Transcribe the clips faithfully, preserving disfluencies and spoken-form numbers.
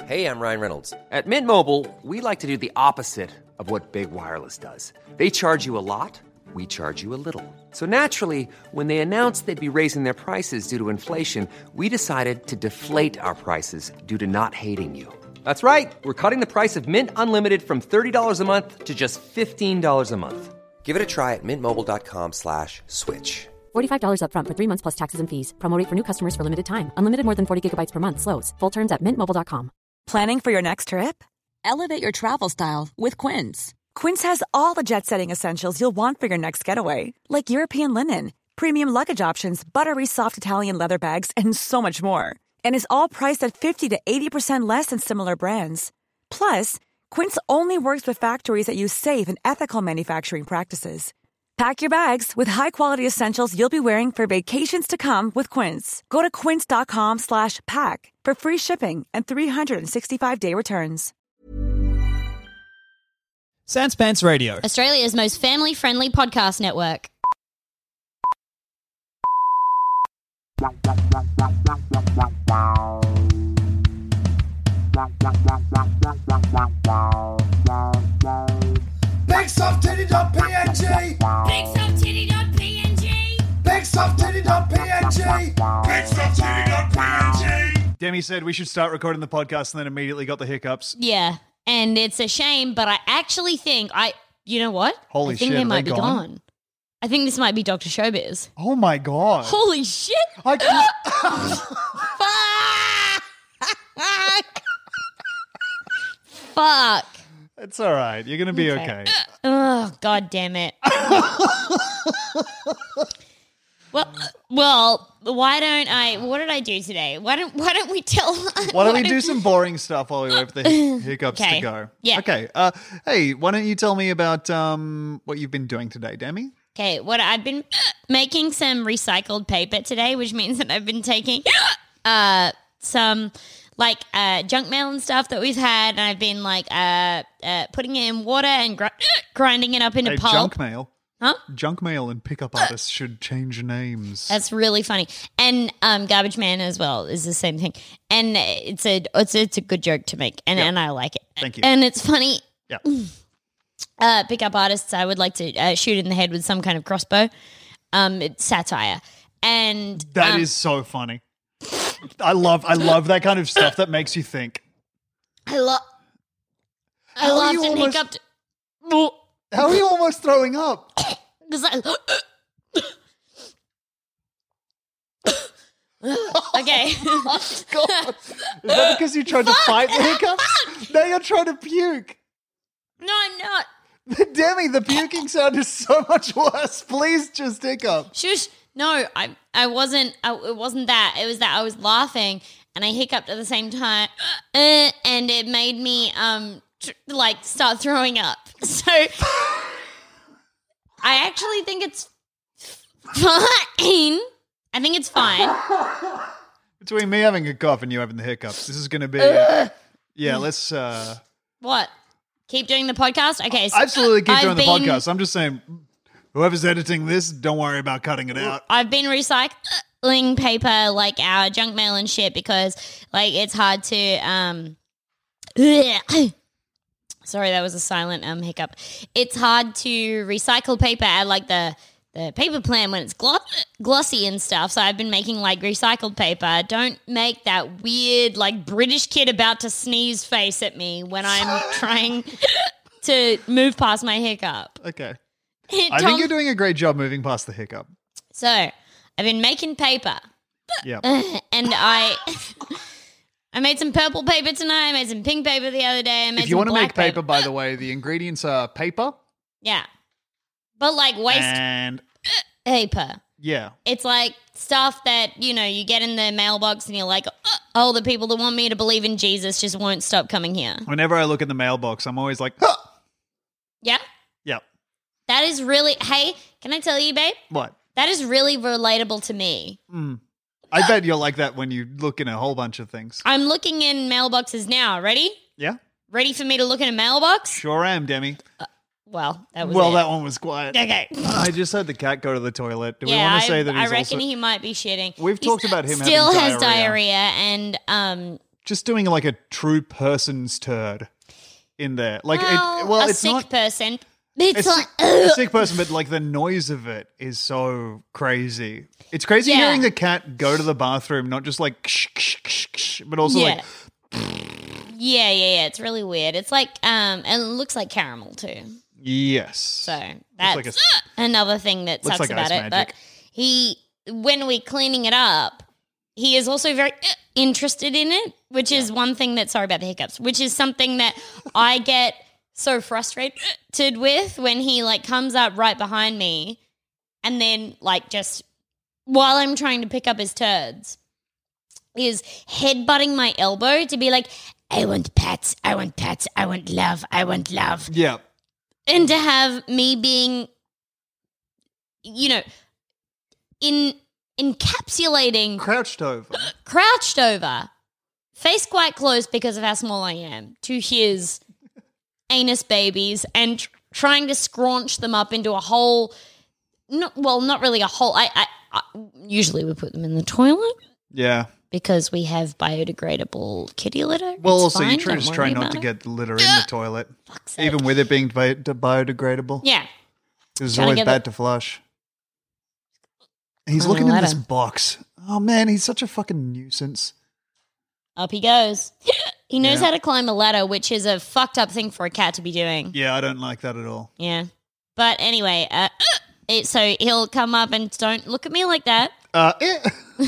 Hey, I'm Ryan Reynolds. At Mint Mobile, we like to do the opposite of what Big Wireless does. They charge you a lot, we charge you a little. So naturally, when they announced they'd be raising their prices due to inflation, we decided to deflate our prices due to not hating you. That's right. We're cutting the price of Mint Unlimited from thirty dollars a month to just fifteen dollars a month. Give it a try at mintmobile.com slash switch. forty-five dollars up front for three months plus taxes and fees. Promo rate for new customers for limited time. Unlimited more than forty gigabytes per month. Slows full terms at mint mobile dot com. Planning for your next trip? Elevate your travel style with Quince. Quince has all the jet-setting essentials you'll want for your next getaway, like European linen, premium luggage options, buttery soft Italian leather bags, and so much more. And is all priced at fifty to eighty percent less than similar brands. Plus, Quince only works with factories that use safe and ethical manufacturing practices. Pack your bags with high-quality essentials you'll be wearing for vacations to come with Quince. Go to quince.com slash pack for free shipping and three sixty-five day returns. Sans Pants Radio, Australia's most family-friendly podcast network. BigSoftTitty.png BigSoftTitty.png BigSoftTitty.png BigSoftTitty.png Demi said we should start recording the podcast and then immediately got the hiccups. Yeah, and it's a shame, but I actually think I, you know what? Holy I think shit, they are might they be gone? gone. I think this might be Doctor Showbiz. Oh my God. Holy shit! I can't- Fuck! It's all right. You're going to be okay. Oh, God damn it. well, well, why don't I, what did I do today? Why don't, why don't we tell... Why don't we do some boring stuff while we wait for the hic- hiccups Okay. to go? Yeah. Okay. Uh, hey, why don't you tell me about um, what you've been doing today, Demi? Okay, what I've been making some recycled paper today, which means that I've been taking uh, some like uh, junk mail and stuff that we've had, and I've been like uh, uh, putting it in water and gr- grinding it up into Hey, pulp. junk mail. Huh? Junk mail and pickup artists should change names. That's really funny. And um, Garbage Man as well is the same thing. And it's a it's a, it's a good joke to make, and, Yeah. and I like it. Thank you. And it's funny. Yeah. Uh, pickup artists, I would like to uh, shoot in the head with some kind of crossbow. Um, it's satire, and That um, is so funny. I love I love that kind of stuff that makes you think. I love. I How are laughed you and almost- hiccuped How are you almost throwing up? because I. Okay. God. Is that because you tried to fight the hiccups? Now you're trying to puke. No, I'm not. Demi, the puking sound is so much worse. Please just hiccup. Shush. No, I I wasn't. I, it wasn't that. It was that I was laughing and I hiccuped at the same time, uh, and it made me um tr- like start throwing up. So I actually think it's fine. I think it's fine. Between me having a cough and you having the hiccups, this is going to be... Uh, yeah, let's... Uh, What? Keep doing the podcast? Okay. So absolutely keep I've doing the been- podcast. I'm just saying, whoever's editing this, don't worry about cutting it out. I've been recycling paper like our junk mail and shit because like it's hard to um sorry, that was a silent um hiccup. It's hard to recycle paper at like the the paper plan when it's glo- glossy and stuff. So I've been making like recycled paper. Don't make that weird like British kid about to sneeze face at me when I'm trying to move past my hiccup. Okay. It I told- think you're doing a great job moving past the hiccup. So I've been making paper. Yeah. And I I made some purple paper tonight. I made some pink paper the other day. I made If you some want to black make paper, by the way, the ingredients are paper Yeah. But like waste and... paper. Yeah. It's like stuff that, you know, you get in the mailbox and you're like, oh, the people that want me to believe in Jesus just won't stop coming here. Whenever I look in the mailbox, I'm always like, huh! Yeah? Yep. That is really, hey, can I tell you, babe? What? That is really relatable to me. Mm. I bet you're like that when you look in a whole bunch of things. I'm looking in mailboxes now. Ready? Yeah? Ready for me to look in a mailbox? Sure am, Demi. Well, that was Well, it. that one was quiet. Okay. I just heard the cat go to the toilet. Do we yeah, want to I, say that I he's reckon also... he might be shitting. We've He talked about him still having has diarrhea. diarrhea and um just doing like a true person's turd in there. Like, well, it, well a it's sick not person. It's, it's like a ugh. sick person, but like the noise of it is so crazy. It's crazy Yeah. hearing the cat go to the bathroom, not just like, ksh, ksh, ksh, ksh, but also Yeah. like, Yeah, yeah, yeah. It's really weird. It's like, um, and it looks like caramel too. yes. So that's like a- another thing that Looks sucks like about ice it. magic. But he, when we're cleaning it up, he is also very uh, interested in it, which is one thing that, sorry about the hiccups, which is something that I get so frustrated with when he like comes up right behind me and then like just while I'm trying to pick up his turds is headbutting my elbow to be like, I want pets, I want pets, I want love, I want love. Yeah. And to have me being, you know, in encapsulating, Crouched over. crouched over, face quite close because of how small I am, to his anus babies and tr- trying to scraunch them up into a hole. Not, well, not really a hole. I, I, I usually we put them in the toilet Yeah. because we have biodegradable kitty litter. Well, It's also fine, you try, don't just worry try not about to it. get the litter in the toilet, Fuck's sake. even with it being bi- biodegradable. Yeah. It's Trying to always get bad the- to flush. He's Climb looking a in this ladder. box. Oh man, he's such a fucking nuisance. Up he goes. He knows Yeah. how to climb a ladder, which is a fucked up thing for a cat to be doing. Yeah, I don't like that at all. Yeah. But anyway, uh, it, so he'll come up and don't look at me like that. Uh, eh.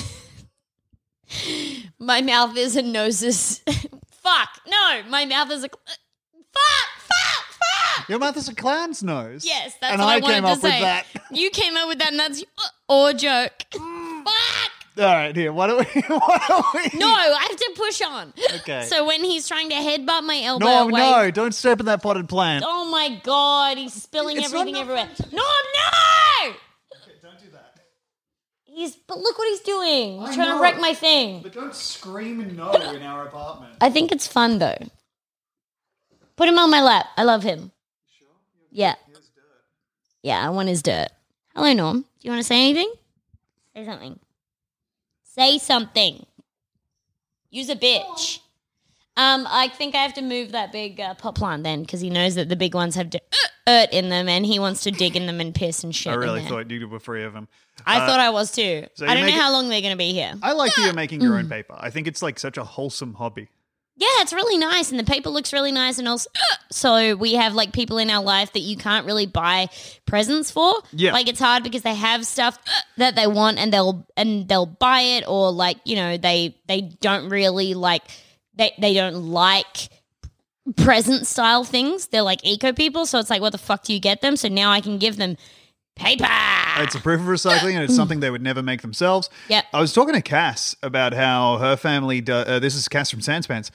My mouth is a noses. Fuck. No, my mouth is a. Fuck, fuck, fuck. Your mouth is a clown's nose. Yes, that's and what I, I wanted came to up say. with that. You came up with that, and that's your joke. Fuck. All right, here. Why don't we? Why don't we? No, I have to push on. Okay. So when he's trying to headbutt my elbow No, away. no! Don't step in that potted plant. Oh my god, he's spilling It's not everything enough everywhere. time No, no! Okay, don't do that. He's but look what he's doing. He's I trying know. to wreck my thing. But don't scream no in our apartment. I think it's fun though. Put him on my lap. I love him. Sure? Yeah. Yeah, I want his dirt. Hello, Norm. Do you want to say anything? Say something. Say something. Use a bitch. Um, I think I have to move that big uh, pot plant then because he knows that the big ones have dirt in them and he wants to dig in them and piss and shit. I in really there. thought you were free of them. I Uh, thought I was too. so I you don't know make it- how long they're going to be here. I like that you're making your Mm. own paper. I think it's like such a wholesome hobby. Yeah, it's really nice, and the paper looks really nice, and also, so we have like people in our life that you can't really buy presents for. Yeah. like it's hard because they have stuff that they want, and they'll and they'll buy it, or like you know they they don't really like they they don't like present style things. They're like eco people, so it's like what the fuck do you get them? So now I can give them paper. It's a proof of recycling, and it's something they would never make themselves. Yep. I was talking to Cass about how her family do, uh, this is Cass from Sanspants,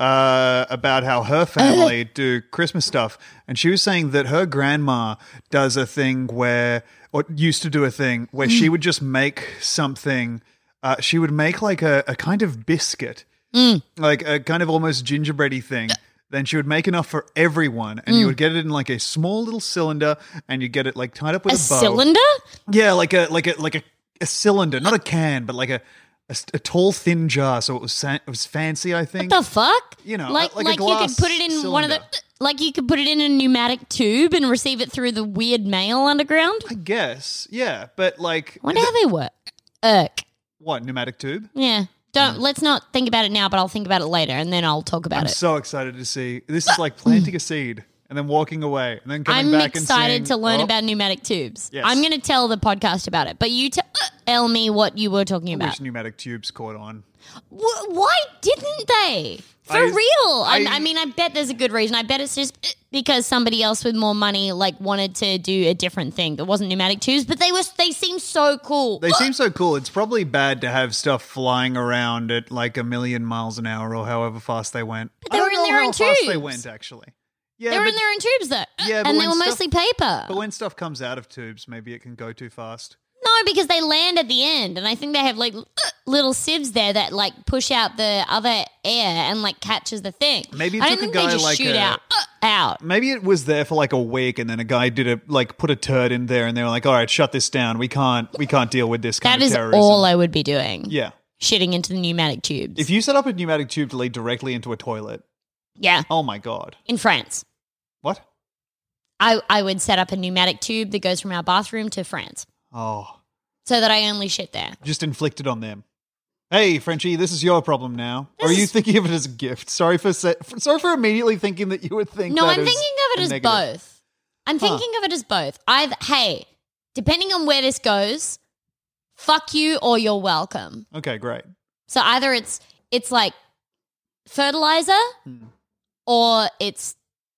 uh, about how her family do Christmas stuff. And she was saying that her grandma does a thing where, or used to do a thing where she would just make something, uh, she would make like a, a kind of biscuit, like a kind of almost gingerbready thing. Then she would make enough for everyone, and you would get it in like a small little cylinder, and you get it like tied up with A a, bow. cylinder? Yeah, like a like a like a, a cylinder, not a can, but like a, a, a tall thin jar. So it was sa- it was fancy, I think. What the fuck? You know, like like a like you could glass put it in one of the cylinder. like you could put it in a pneumatic tube and receive it through the weird mail underground. I guess, yeah, but like, I wonder how they work. Irk. what pneumatic tube? Yeah. Don't let's not think about it now, but I'll think about it later, and then I'll talk about I'm it. so excited to see. This is like planting a seed and then walking away and then coming I'm back excited and to saying, learn oh, about pneumatic tubes. Yes. I'm going to tell the podcast about it, but you t- tell me what you were talking I about. wish pneumatic tubes caught on. Wh- why didn't they? For I- real. I, I- I mean, I bet there's a good reason. I bet it's just because somebody else with more money like wanted to do a different thing. It wasn't pneumatic tubes, but they were they seem so cool. They seem so cool. It's probably bad to have stuff flying around at like a million miles an hour or however fast they went. they I don't were in know their how own fast they tubes. went actually. Yeah, they were but, in their own tubes though. Yeah, but and they when were stuff- mostly paper. but when stuff comes out of tubes, maybe it can go too fast. No, because they land at the end, and I think they have like little sieves there that like push out the other air and like catches the thing. Maybe it I took don't a think guy they just like shoot a- out out. Maybe it was there for like a week, and then a guy did a like put a turd in there, and they were like, "All right, shut this down. We can't, we can't deal with this kind That of is terrorism." all I would be doing. yeah, shitting into the pneumatic tubes. If you set up a pneumatic tube to lead directly into a toilet, yeah, oh my God. in France. What? I, I would set up a pneumatic tube that goes from our bathroom to France Oh, so that I only shit there. just inflicted on them. Hey, Frenchie, this is your problem now. This or are you is- thinking of it as a gift? Sorry for se- for- sorry for immediately thinking that you would think No, that I'm as thinking of it a as negative. both. I'm Huh. thinking of it as both. Either, hey, depending on where this goes, fuck you or you're welcome. Okay, great. So either it's it's like fertilizer Hmm. or it's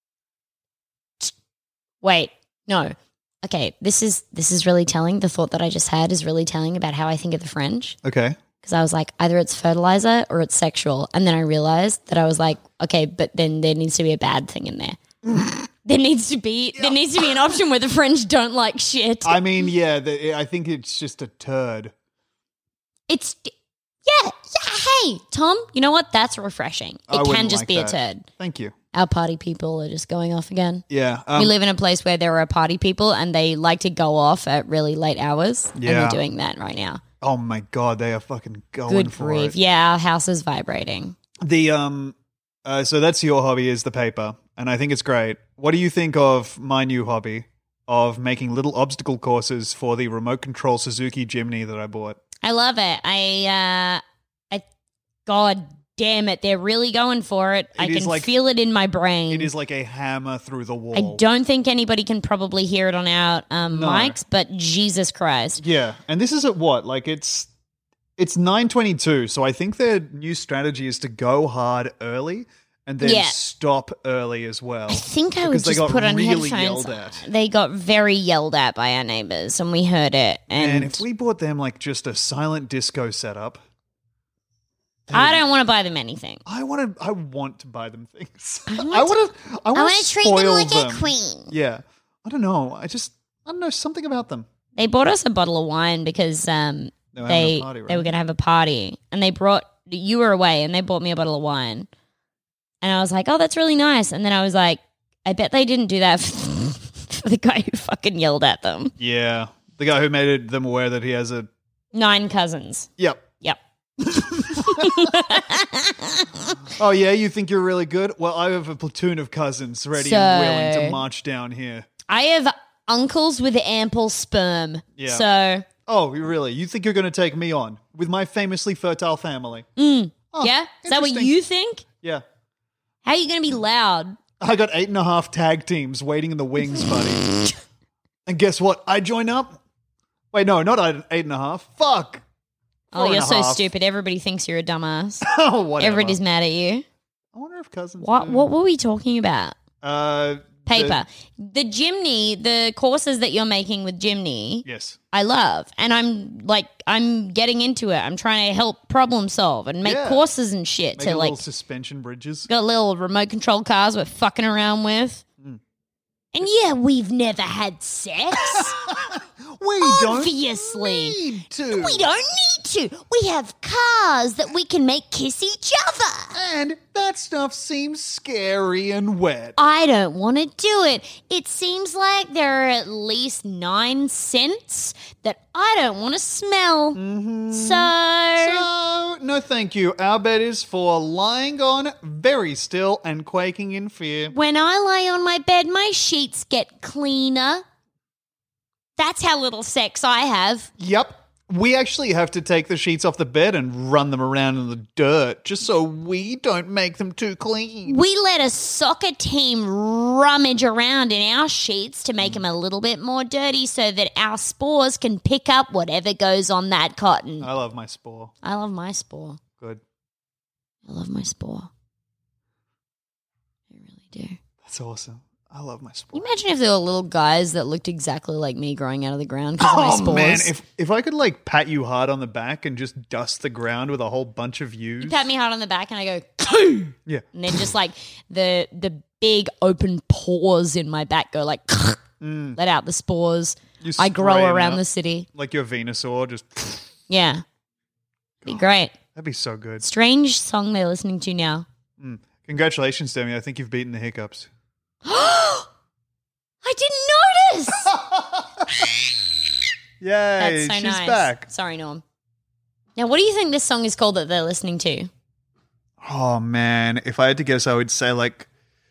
wait, no. Okay, this is this is really telling. The thought that I just had is really telling about how I think of the French. Okay. Because I was like, either it's fertilizer or it's sexual. And then I realized that I was like, okay, but then there needs to be a bad thing in there. There needs to be there needs to be an option where the French don't like shit. I mean, yeah, the, I think it's just a turd. It's yeah, yeah. Hey, Tom, you know what? That's refreshing. I It can wouldn't just like be that. a turd. Thank you. Our party people are just going off again. Yeah. Um, we live in a place where there are party people and they like to go off at really late hours. And Yeah. they're doing that right now. oh my God, they are fucking going Good for grief. it. Yeah, our house is vibrating. The um, uh, so that's your hobby is the paper, and I think it's great. What do you think of my new hobby of making little obstacle courses for the remote control Suzuki Jimny that I bought? I love it. I, uh, I, God damn it, they're really going for it. I is can like- feel it in my brain. It is like a hammer through the wall. I don't think anybody can probably hear it on our um, No. mics, but Jesus Christ. Yeah, and this is at what? Like it's it's nine twenty-two, so I think their new strategy is to go hard early and then Yeah. stop early as well. I think I would Because they just got put on really headphones. yelled at. They got very yelled at by our neighbors, and we heard it. And And if we bought them like just a silent disco setup, I don't want to buy them anything. I want to. I want to buy them things. I want want to. I want wanna to treat them like a them. queen. Yeah, I don't know. I just. I don't know something about them. They bought us a bottle of wine because um, They were having they a party, they were right? going to have a party, and they brought you were away, and they bought me a bottle of wine, and I was like, "Oh, that's really nice." And then I was like, "I bet they didn't do that for, for the guy who fucking yelled at them." Yeah, the guy who made it, them aware that he has a. Nine cousins. Yep. Yep. Oh yeah, you think you're really good? Well, I have a platoon of cousins ready So- and willing to march down here. I have uncles with ample sperm. Yeah. So Oh, really? You think you're going to take me on with my famously fertile family? mm, Oh, yeah, is that what interesting. you think? Yeah. How are you going to be loud? I got eight and a half tag teams waiting in the wings, buddy. And guess what? I join up. Wait, no, not eight eight and a half. Fuck. Oh, Four you're and a so half. stupid. Everybody thinks you're a dumbass. Oh, whatever. Everybody's mad at you. I wonder if cousins. What? do. What were we talking about? Uh, Paper. The, Jimny, the courses that you're making with Jimny, the- yes. I love. And I'm like, I'm getting into it. I'm trying to help problem solve and make Yeah. courses and shit Make to a like, little suspension bridges. got little remote control cars we're fucking around with. Mm. And yeah, we've never had sex. We Obviously. don't need to. We don't need to. We have cars that we can make kiss each other. And that stuff seems scary and wet. I don't want to do it. It seems like there are at least nine scents that I don't want to smell. Mm-hmm. So, So, no thank you. Our bed is for lying on very still and quaking in fear. when I lie on my bed, my sheets get cleaner. That's how little sex I have. Yep. We actually have to take the sheets off the bed and run them around in the dirt just so we don't make them too clean. We let a soccer team rummage around in our sheets to make them a little bit more dirty so that our spores can pick up whatever goes on that cotton. I love my spore. I love my spore. Good. I love my spore. I really do. That's awesome. I love my spore. Can you imagine if there were little guys that looked exactly like me growing out of the ground because of my Oh spores? man, if if I could like pat you hard on the back and just dust the ground with a whole bunch of views. You pat me hard on the back and I go, Yeah. and then just like the the big open pores in my back go like, let out the spores. You I grow spray 'em around out the city. like your Venusaur, just Yeah. Be great. that'd be so good. Strange song they're listening to now. Congratulations, Demi. I think you've beaten the hiccups. I didn't notice. Yay, That's so she's nice. back. Sorry, Norm. Now, what do you think this song is called that they're listening to? Oh, man. If I had to guess, I would say like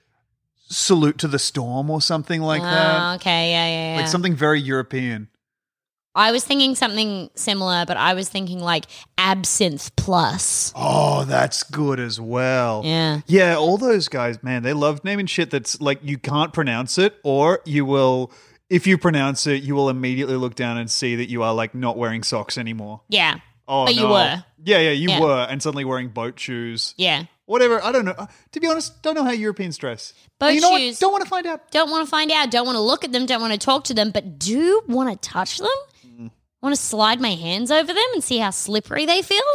Salute to the Storm or something like Oh, that. okay, yeah, yeah, yeah. Like something very European. I was thinking something similar, but I was thinking like Absinthe Plus. Oh, that's good as well. Yeah. Yeah, all those guys, man, they love naming shit that's like you can't pronounce it, or you will, if you pronounce it, you will immediately look down and see that you are like not wearing socks anymore. Yeah. Oh, But you no. were. Yeah, yeah, you Yeah. were, and suddenly wearing boat shoes. Yeah. Whatever, I don't know. To be honest, don't know how Europeans dress. Boat And you know shoes. What? Don't want to find out. Don't want to find out, don't want to look at them, don't want to talk to them, but do want to touch them? Mm. Want to slide my hands over them and see how slippery they feel?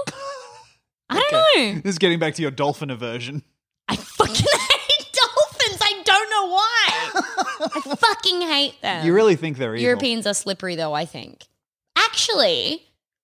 I don't know. This is getting back to your dolphin aversion. I fucking hate dolphins. I don't know why. I fucking hate them. You really think they're evil? Europeans are slippery, though, I think. Actually,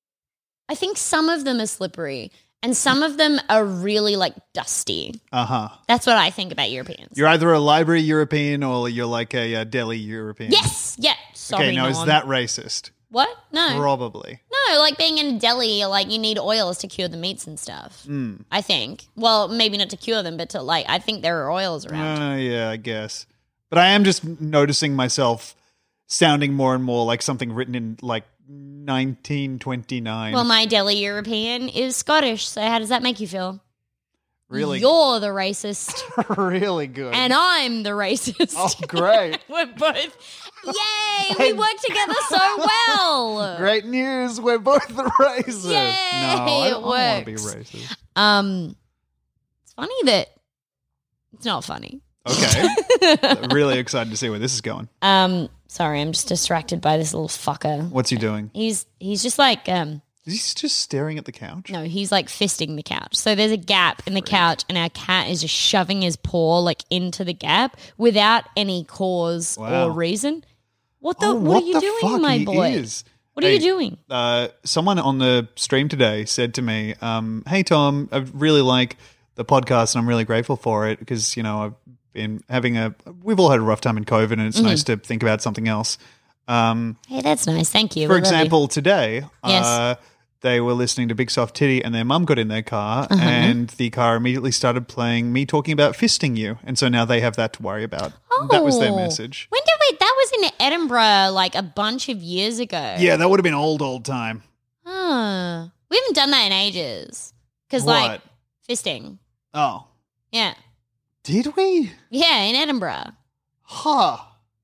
I think some of them are slippery and some of them are really, like, dusty. Uh-huh. That's what I think about Europeans. You're either a library European or you're like a, uh Delhi European. Yes. Yeah. Sorry, Okay, now is Norm. that racist? What? No. Probably. No, like being in a deli, like you need oils to cure the meats and stuff. Mm. I think. Well, maybe not to cure them, but to like, I think there are oils around. Uh, yeah, I guess. But I am just noticing myself sounding more and more like something written in like nineteen twenty-nine. Well, my deli European is Scottish, so how does that make you feel? really, You're the racist, really good. and I'm the racist. Oh, great. We're both. Yay! We work together so well. Great news. We're both the racist. Yay, no, I it don't, want to be works. racist. Um, it's funny that it's not funny. Okay. Really excited to see where this is going. Um, sorry, I'm just distracted by this little fucker. What's he doing? He's he's just like um. He's just staring at the couch. No, he's like fisting the couch. So there's a gap in the couch, and our cat is just shoving his paw like into the gap without any cause Wow. or reason. What the? Oh, what, are you the doing, fuck? my He boy? is. What are Hey, you doing? Uh, someone on the stream today said to me, um, "Hey Tom, I really like the podcast, and I'm really grateful for it because you know I've been having a. We've all had a rough time in COVID, and it's Mm-hmm. nice to think about something else." Um, Hey, that's nice. Thank you. for We love you. example, today, Yes. uh, they were listening to Big Soft Titty, and their mum got in their car, Uh-huh. and the car immediately started playing me talking about fisting you, and so now they have that to worry about. That was their Oh. message. When did we? That was in Edinburgh like a bunch of years ago. Yeah, that would have been old, old time. Huh. We haven't done that in ages. Because What? like fisting. Oh, Yeah. did we? Yeah, in Edinburgh. Huh.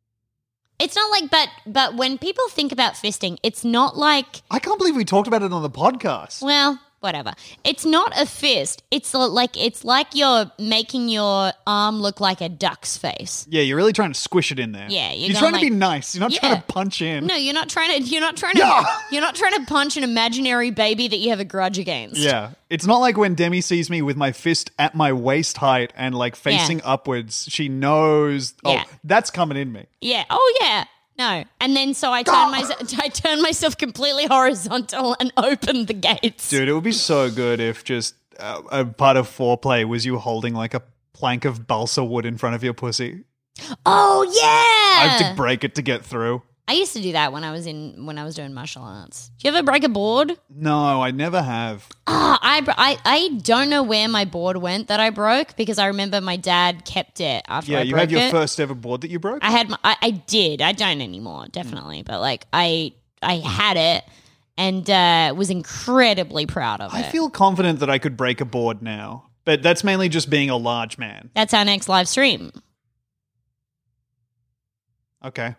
It's not like, but but when people think about fisting, it's not like, I can't believe we talked about it on the podcast. well, whatever. It's not a fist. It's a- like it's like you're making your arm look like a duck's face. Yeah, you're really trying to squish it in there. Yeah, you're you're going trying to be like- nice. You're not trying Yeah. to punch in. No, you're not trying to. You're not trying to. Yeah. You're not trying to punch an imaginary baby that you have a grudge against. Yeah, it's not like when Demi sees me with my fist at my waist height and like facing Yeah. upwards. She knows. Oh, Yeah. that's coming in me. Yeah. Oh yeah. No. And then so I turn myself. I turn myself completely horizontal and open the gates. Dude, it would be so good if just uh, a part of foreplay was you holding like a plank of balsa wood in front of your pussy. Oh yeah. I have to break it to get through. I used to do that when I was in when I was doing martial arts. Do you ever break a board? No, I never have. Ah, I, br- I I don't know where my board went that I broke because I remember my dad kept it after Yeah, I you broke had your it. first ever board that you broke? I had my, I, I did. I don't anymore, definitely. But like I I had it and uh, was incredibly proud of I it. feel confident that I could break a board now, but that's mainly just being a large man. That's our next live stream. Okay.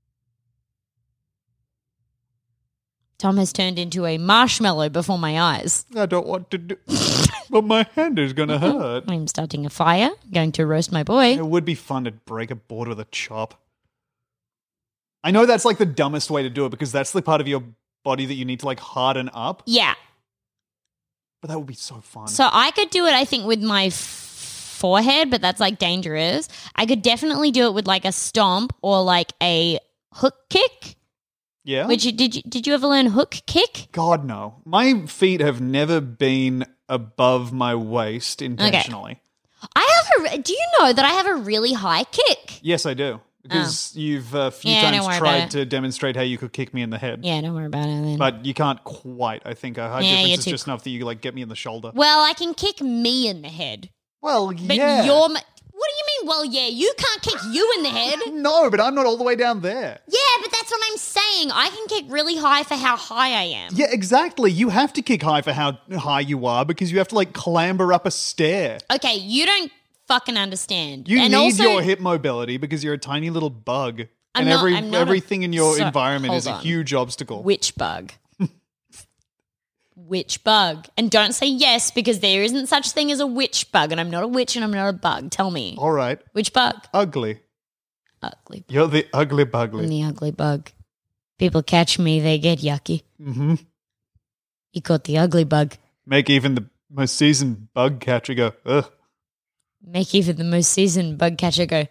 Tom has turned into a marshmallow before my eyes. I don't want to do but my hand is going to hurt. I'm starting a fire, going to roast my boy. It would be fun to break a board with a chop. I know that's like the dumbest way to do it because that's the part of your body that you need to like harden up, Yeah. but that would be so fun. So I could do it, I think, with my f- forehead, but that's like dangerous. I could definitely do it with like a stomp or like a hook kick. yeah? Which did you did you ever learn hook kick? God, no. My feet have never been above my waist intentionally. I have a. Do you know that I have a really high kick? Yes, I do. because you've a few Yeah, don't times worry tried about it. to demonstrate how you could kick me in the head. Yeah, don't worry about it then. But you can't quite, I think. A high Yeah, difference you're is too- just enough that you like get me in the shoulder. well, I can kick me in the head. Well, But yeah. you're... Ma- what do you mean, well, yeah, you can't kick you in the head? No, but I'm not all the way down there. Yeah, but that's what I'm saying. I can kick really high for how high I am. Yeah, exactly. You have to kick high for how high you are because you have to like clamber up a stair. Okay, you don't fucking understand. You and need also, your hip mobility because you're a tiny little bug. I'm and not- every I'm not a- everything in your So- environment hold is a on. huge obstacle. Which bug? Which bug? And don't say yes because there isn't such thing as a witch bug, and I'm not a witch and I'm not a bug. Tell me. All right. Which bug? Ugly. Ugly. You're the ugly I'm bugly. the ugly bug. People catch me, they get yucky. Mm-hmm. You caught the ugly bug. Make even the most seasoned bug catcher go, ugh. Make even the most seasoned bug catcher go.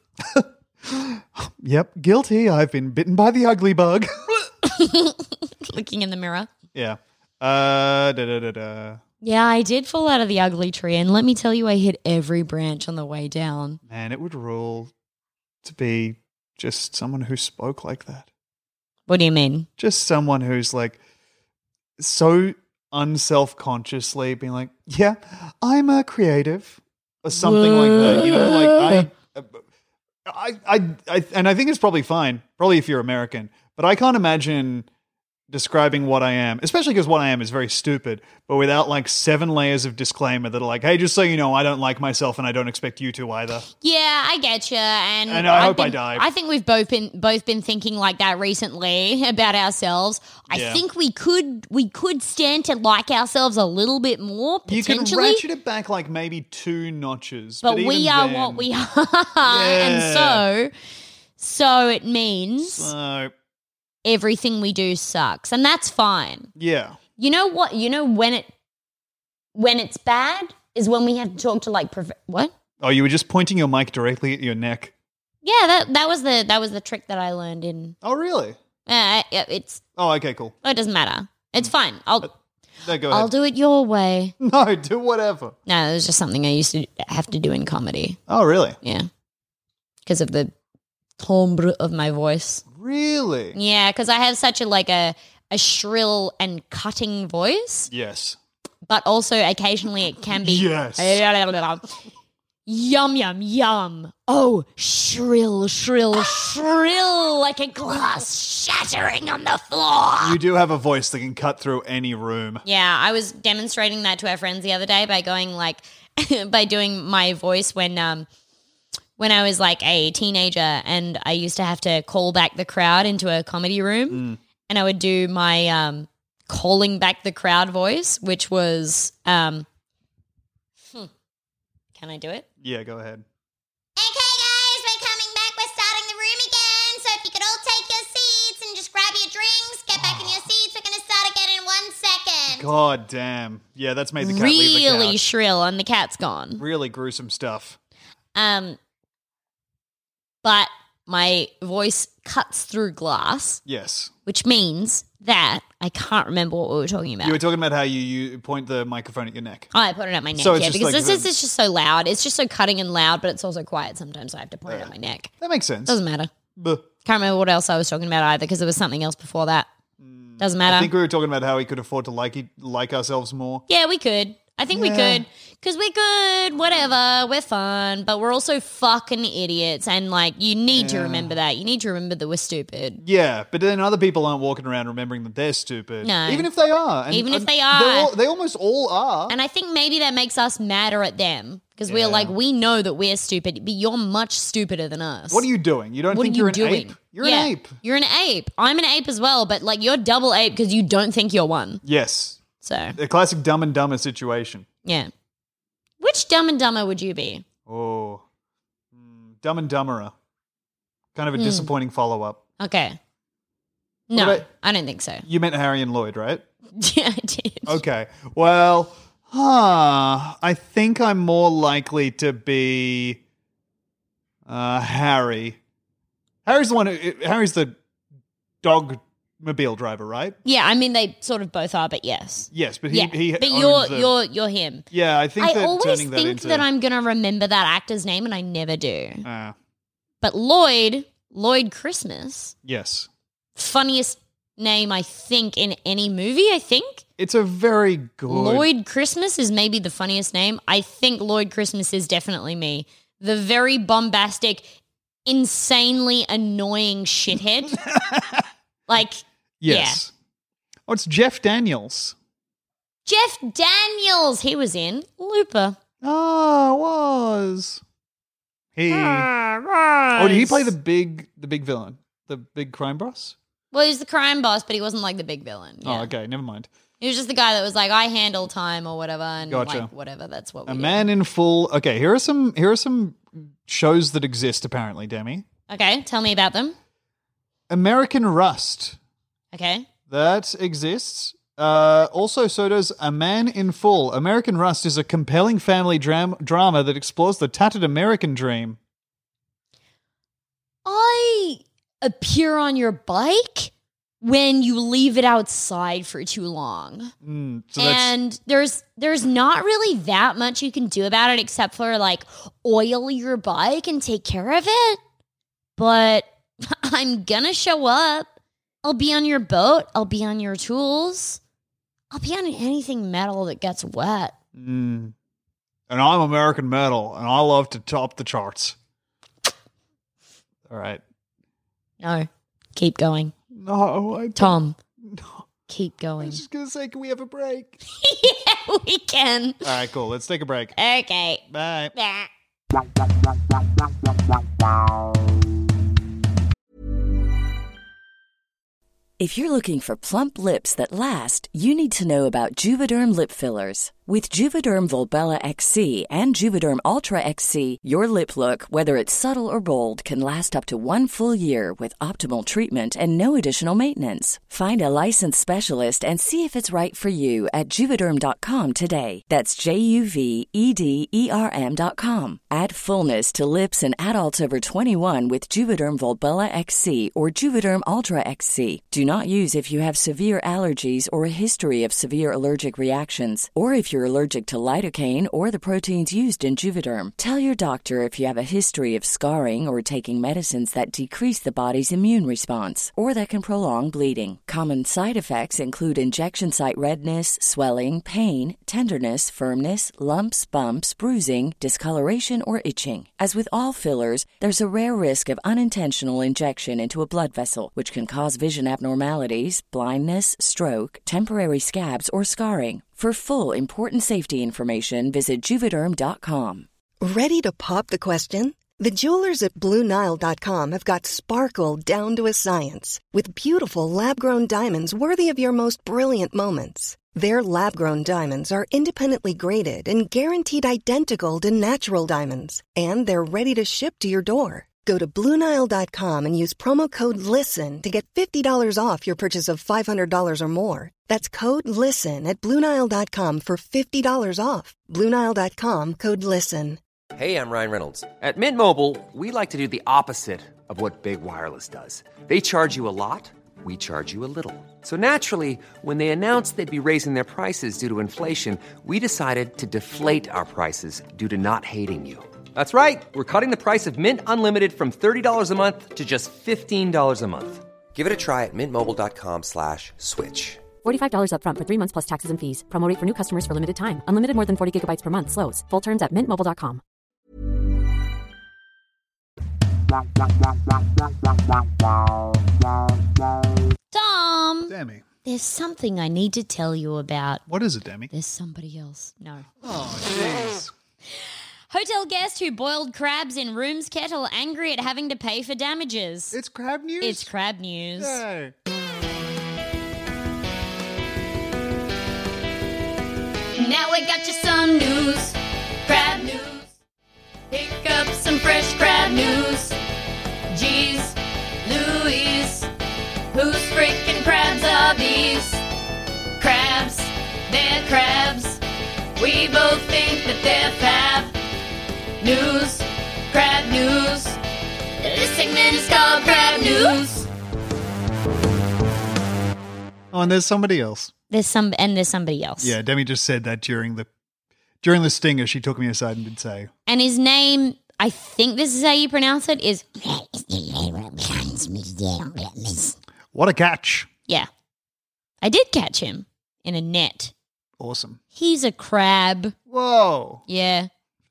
Yep, guilty. I've been bitten by the ugly bug. Looking in the mirror. Yeah. Uh, da, da, da, da. Yeah, I did fall out of the ugly tree, and let me tell you, I hit every branch on the way down. Man, it would rule to be just someone who spoke like that. What do you mean? Just someone who's like so unself-consciously being like, yeah, I'm a creative or something like that. You know, like I, I, I, I, and I think it's probably fine, probably if you're American, but I can't imagine describing what I am, especially because what I am is very stupid, but without like seven layers of disclaimer that are like, hey, just so you know, I don't like myself and I don't expect you to either. Yeah, I get you, and, And I I've hope I been- die. I think we've both been both been thinking like that recently about ourselves. I Yeah. think we could we could stand to like ourselves a little bit more You can potentially, ratchet it back like maybe two notches. but But, we even are then- what we are, and so so it means So, everything we do sucks, and that's fine. yeah. You know what? You know when it when it's bad is when we have to talk to like prof- what? Oh, you were just pointing your mic directly at your neck. Yeah, that that was the that was the trick that I learned in. Oh, really? Uh, it's Oh, okay, cool. it doesn't matter. It's fine. I'll No, go I'll ahead. do it your way. No, do whatever. No, it was just something I used to have to do in comedy. Oh, really? Yeah, because of the timbre of my voice. Really? Yeah, because I have such a like a a shrill and cutting voice, Yes. but also occasionally it can be Yes. Yum, yum, yum. Oh, shrill, shrill, shrill, like a glass shattering on the floor. You do have a voice that can cut through any room. Yeah, I was demonstrating that to our friends the other day by going like, by doing my voice when, um, when I was like a teenager and I used to have to call back the crowd into a comedy room and I would do my, um, calling back the crowd voice, which was, um, hmm, can I do it? Yeah, go ahead. Okay, guys, we're coming back. We're starting the room again. So if you could all take your seats and just grab your drinks, get back in your seats. We're going to start again in one second. God damn. Yeah, that's made the cat leave the Really couch. shrill and the cat's gone. Really gruesome stuff. Um, but my voice cuts through glass, Yes. which means that I can't remember what we were talking about. You were talking about how you, you point the microphone at your neck. Oh, I put it at my neck, So it's yeah, just because like this the- is it's just so loud. It's just so cutting and loud, but it's also quiet sometimes, so I have to point it at my neck. That makes sense. Doesn't matter. Buh. Can't remember what else I was talking about either because there was something else before that. Doesn't matter. I think we were talking about how we could afford to like, e- like ourselves more. Yeah, we could. I think we Yeah. could. Because we're good, whatever, we're fun, but we're also fucking idiots. And, like, you need to remember that. You need to remember that we're stupid. Yeah, but then other people aren't walking around remembering that they're stupid. No. Even if they are. And- Even if and they they're are. all- they almost all are. And I think maybe that makes us madder at them. Because Yeah. we're like, we know that we're stupid, but you're much stupider than us. What are you doing? You don't What think are you you're an doing? ape? You're Yeah, an ape. You're an ape. I'm an ape as well, but, like, you're double ape because you don't think you're one. Yes. So, A classic Dumb and Dumber situation. yeah. Which Dumb and Dumber would you be? Oh. Mm, Dumb and Dumberer. Kind of a Hmm. disappointing follow-up. Okay. No, about- I don't think so. You meant Harry and Lloyd, right? Yeah, I did. Okay. Well, huh. I think I'm more likely to be uh, Harry. Harry's the one who, Harry's the dog-mobile driver, right? Yeah, I mean they sort of both are, but yes. Yes, but he, yeah, he but owns you're the- you're you're him. Yeah, I think I that always turning think that into that I'm gonna remember that actor's name, and I never do. Uh, But Lloyd, Lloyd Christmas, Yes. funniest name, I think, in any movie, I think. It's a very good... Lloyd Christmas is maybe the funniest name. I think Lloyd Christmas is definitely me. The very bombastic, insanely annoying shithead. Like, Yes. Oh, it's Jeff Daniels. yeah. Jeff Daniels, he was in Looper. Oh, it was. He... Oh, did he play the big the big villain? The big crime boss? Well, he was the crime boss, but he wasn't like the big villain. Yeah. Oh, okay. Never mind. He was just the guy that was like, I handle time or whatever, and Gotcha. like whatever. That's what we A do. Man in Full. Okay, here are some here are some shows that exist apparently, Demi. Okay, tell me about them. American Rust. Okay. That exists. Uh, also, so does A Man in Full. American Rust is a compelling family dram- drama that explores the tattered American dream. I appear on your bike when you leave it outside for too long. Mm, so that's, And there's there's not really that much you can do about it except for like oil your bike and take care of it. But I'm gonna show up. I'll be on your boat. I'll be on your tools. I'll be on anything metal that gets wet. mm. And I'm American Metal, and I love to top the charts. All right. No, keep going. No, I Tom, No. keep I going. was just gonna say, can we have a break? Yeah, we can. All right, cool. Let's take a break. Okay. Bye. Bah. If you're looking for plump lips that last, you need to know about Juvederm lip fillers. With Juvederm Volbella X C and Juvederm Ultra X C, your lip look, whether it's subtle or bold, can last up to one full year with optimal treatment and no additional maintenance. Find a licensed specialist and see if it's right for you at Juvederm dot com today. That's J U V E D E R M dot com. Add fullness to lips in adults over twenty-one with Juvederm Volbella X C or Juvederm Ultra X C. Do not use if you have severe allergies or a history of severe allergic reactions, or if you're allergic to lidocaine or the proteins used in Juvederm. Tell your doctor if you have a history of scarring or taking medicines that decrease the body's immune response or that can prolong bleeding. Common side effects include injection site redness, swelling, pain, tenderness, firmness, lumps, bumps, bruising, discoloration, or itching. As with all fillers, there's a rare risk of unintentional injection into a blood vessel, which can cause vision abnormalities, blindness, stroke, temporary scabs, or scarring. For full, important safety information, visit Juvederm dot com. Ready to pop the question? The jewelers at Blue Nile dot com have got sparkle down to a science with beautiful lab-grown diamonds worthy of your most brilliant moments. Their lab-grown diamonds are independently graded and guaranteed identical to natural diamonds, and they're ready to ship to your door. Go to Blue Nile dot com and use promo code LISTEN to get fifty dollars off your purchase of five hundred dollars or more. That's code LISTEN at Blue Nile dot com for fifty dollars off. Blue Nile dot com, code LISTEN. Hey, I'm Ryan Reynolds. At Mint Mobile, we like to do the opposite of what Big Wireless does. They charge you a lot, we charge you a little. So naturally, when they announced they'd be raising their prices due to inflation, we decided to deflate our prices due to not hating you. That's right. We're cutting the price of Mint Unlimited from thirty dollars a month to just fifteen dollars a month. Give it a try at mintmobile.com slash switch. forty-five dollars upfront for three months plus taxes and fees. Promo rate for new customers for limited time. Unlimited more than forty gigabytes per month. Slows full terms at mint mobile dot com. Tom, Demi. there's something I need to tell you about. What is it, Demi? There's somebody else. No. Oh, jeez. Hotel guest who boiled crabs in room's kettle angry at having to pay for damages. It's crab news? It's crab news. Yay. Now I got you some news. Crab news. Pick up some fresh crab news. Jeez, Louise. Whose frickin' crabs are these? Crabs, they're crabs. We both think that they're fab. News, crab news. This segment is called Crab News. Oh, and there's somebody else. There's some, and there's somebody else. Yeah, Demi just said that during the during the stinger. She took me aside and did say, And his name, I think this is how you pronounce it, is What a catch. yeah. I did catch him in a net. Awesome. He's a crab. Whoa. Yeah.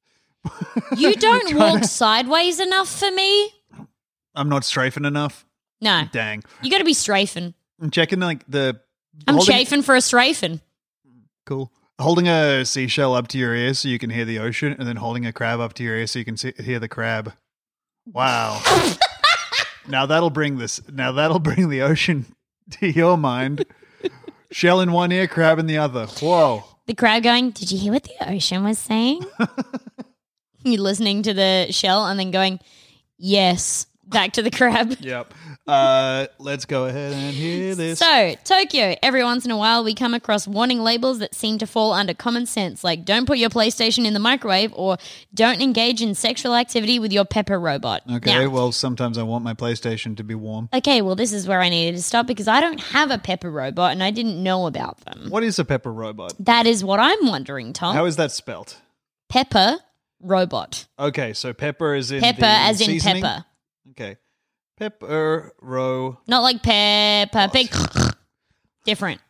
You don't walk sideways enough for me. I'm not strafing enough. No. Dang. You got to be strafing. I'm checking like the... I'm holding- chafing for a strafing. Cool. Holding a seashell up to your ear so you can hear the ocean, and then holding a crab up to your ear so you can see, hear the crab. Wow. Now that'll bring this. Now that'll bring the ocean to your mind. Shell in one ear, crab in the other. Whoa. The crab going, did you hear what the ocean was saying? You're listening to the shell and then going, yes, back to the crab. Yep. Uh, let's go ahead and hear this. So, Tokyo, every once in a while we come across warning labels that seem to fall under common sense, like don't put your PlayStation in the microwave or don't engage in sexual activity with your Pepper robot. Okay, Now, well, sometimes I want my PlayStation to be warm. okay, well, this is where I needed to stop because I don't have a Pepper robot and I didn't know about them. What is a pepper robot? That is what I'm wondering, Tom. How is that spelt? Pepper robot. Okay, so pepper is in Pepper the as in seasoning? pepper. Okay. Pepper ro Not like Peppa Pig. Different.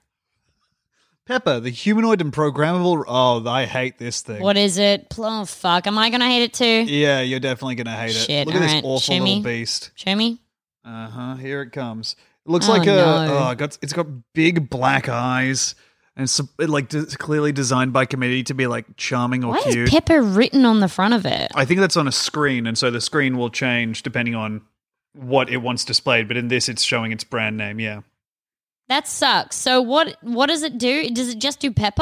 Pepper, the humanoid and programmable. Oh, I hate this thing. What is it? Oh, fuck. Am I going to hate it too? Yeah, you're definitely gonna hate it. Shit, Look at this alright, awful show little me. beast. Show me. Uh huh. Here it comes. It looks Oh, like a. no. Oh, it got, it's got big black eyes, and it's it, like de- clearly designed by committee to be like charming or Why cute. is Pepper written on the front of it? I think that's on a screen, and so the screen will change depending on what it wants displayed. But in this, it's showing its brand name. Yeah. That sucks. So what What does it do? Does it just do Pepper?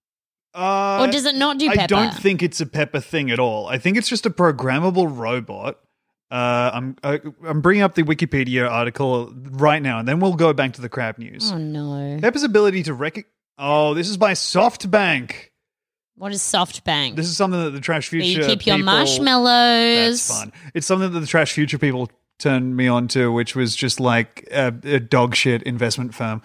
Uh, Or does it not do I Pepper? don't think it's a Pepper thing at all. I think it's just a programmable robot. Uh, I'm I, I'm bringing up the Wikipedia article right now, and then we'll go back to the crab news. Oh, no. Pepper's ability to rec. Oh, this is by SoftBank. What is SoftBank? This is something that the Trash Where Future you keep your people- marshmallows. That's fun. It's something that the Trash Future people turned me on to, which was just like a, a dog shit investment firm.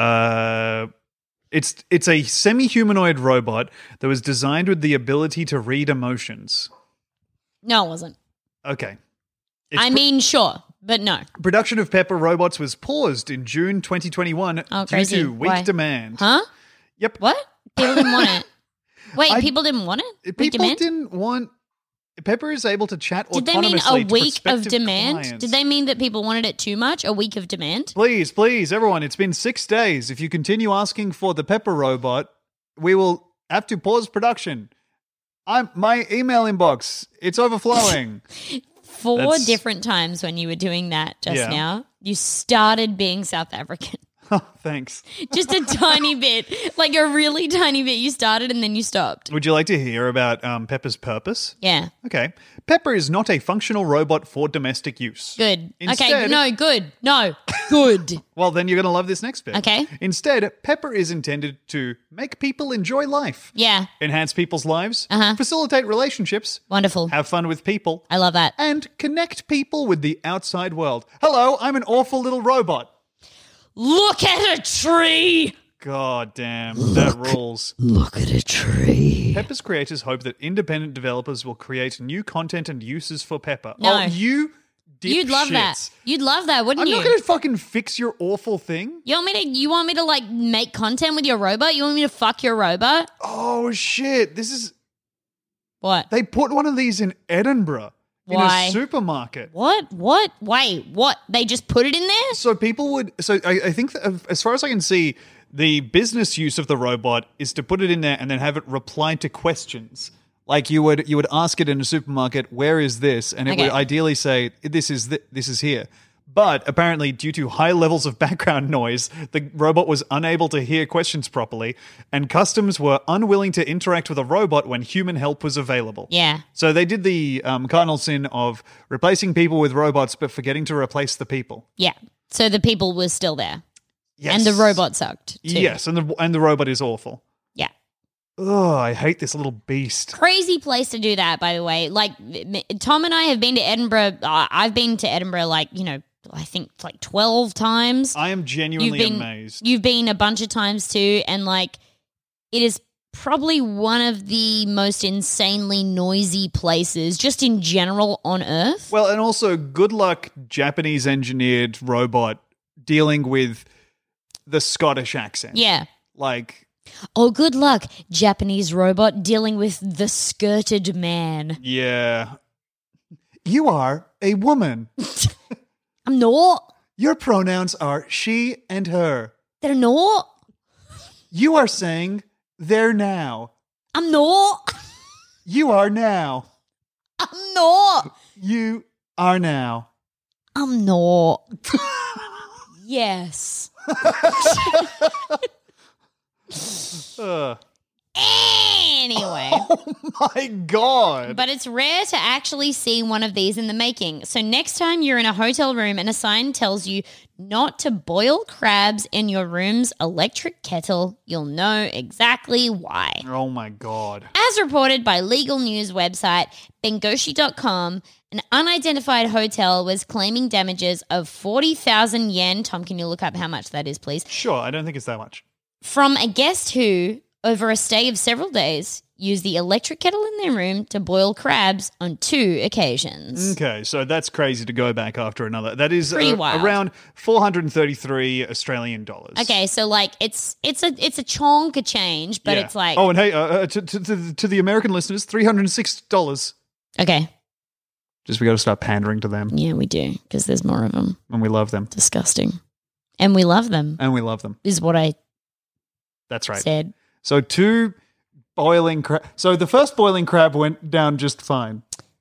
Uh, it's it's a semi-humanoid robot that was designed with the ability to read emotions. No, it wasn't. Okay. It's I pr- mean, sure, but no. production of Pepper robots was paused in June twenty twenty-one Oh, due crazy. to weak Why? demand. Huh? Yep. What? People didn't want it. Wait, I- people didn't want it? Weak People demand? didn't want. Pepper is able to chat Did they mean a autonomously to week of prospective demand? clients. Did they mean that people wanted it too much? A week of demand? Please, please, everyone, it's been six days. If you continue asking for the Pepper robot, we will have to pause production. I'm my email inbox, it's overflowing. Four That's- different times when you were doing that just Yeah. now, you started being South African. Oh, thanks. Just a tiny bit, like a really tiny bit. You started and then you stopped. Would you like to hear about um, Pepper's purpose? Yeah, Okay. Pepper is not a functional robot for domestic use. good. okay, Instead- no, good. No, good. Well, then you're going to love this next bit. Okay. Instead, Pepper is intended to make people enjoy life, Yeah, enhance people's lives, Uh-huh. facilitate relationships, wonderful. have fun with people, I love that. and connect people with the outside world. Hello, I'm an awful little robot. Look at a tree. God damn, that rules. Look at a tree. Pepper's creators hope that independent developers will create new content and uses for Pepper. No. Oh, you You'd love that. dipshits. You'd love that, wouldn't I'm you? not going to fucking fix your awful thing. You want me to? You want me to like make content with your robot? You want me to fuck your robot? Oh, shit. This is... What? They put one of these in Edinburgh in Why? a supermarket. What? What? Wait, what? They just put it in there? So people would... So I, I think, that as far as I can see, the business use of the robot is to put it in there and then have it reply to questions. Like you would you would ask it in a supermarket, where is this? And it Okay. would ideally say, this is th- this is here. But apparently, due to high levels of background noise, the robot was unable to hear questions properly, and customers were unwilling to interact with a robot when human help was available. Yeah. So they did the um, cardinal sin of replacing people with robots, but forgetting to replace the people. Yeah. So the people were still there. Yes. And the robot sucked too. Yes, and the and the robot is awful. Yeah. Oh, I hate this little beast. Crazy place to do that, by the way. Like, m- Tom and I have been to Edinburgh. Uh, I've been to Edinburgh, like, you know, I think like twelve times. I am genuinely you've been, amazed. You've been a bunch of times too. And, like, it is probably one of the most insanely noisy places just in general on Earth. Well, and also good luck Japanese engineered robot dealing with the Scottish accent. Yeah. Like, oh, good luck, Japanese robot dealing with the skirted man. yeah. You are a woman. I'm not. Your pronouns are she and her. They're not. You are saying they're now. I'm not. You are now. I'm not. You are now. I'm not. Yes. Uh. Anyway. Oh my God. But it's rare to actually see one of these in the making. So next time you're in a hotel room and a sign tells you not to boil crabs in your room's electric kettle, you'll know exactly why. Oh my God. As reported by legal news website Bengoshi dot com, an unidentified hotel was claiming damages of forty thousand yen. Tom, can you look up how much that is, please? Sure, I don't think it's that much. From a guest who, over a stay of several days, used the electric kettle in their room to boil crabs on two occasions. Okay, so that's crazy to go back after another. That is Pretty uh, wild. around four hundred thirty-three Australian dollars. Okay, so like it's it's a it's a chonk a change, but Yeah. it's like Oh, and hey, uh, uh, to, to, to, to the American listeners, three hundred six dollars. okay, Just we got to start pandering to them, yeah, we do because there's more of them. and we love them, Disgusting, and we love them. and we love them. Is what I That's right. said. So two boiling crab. So the first boiling crab went down just fine.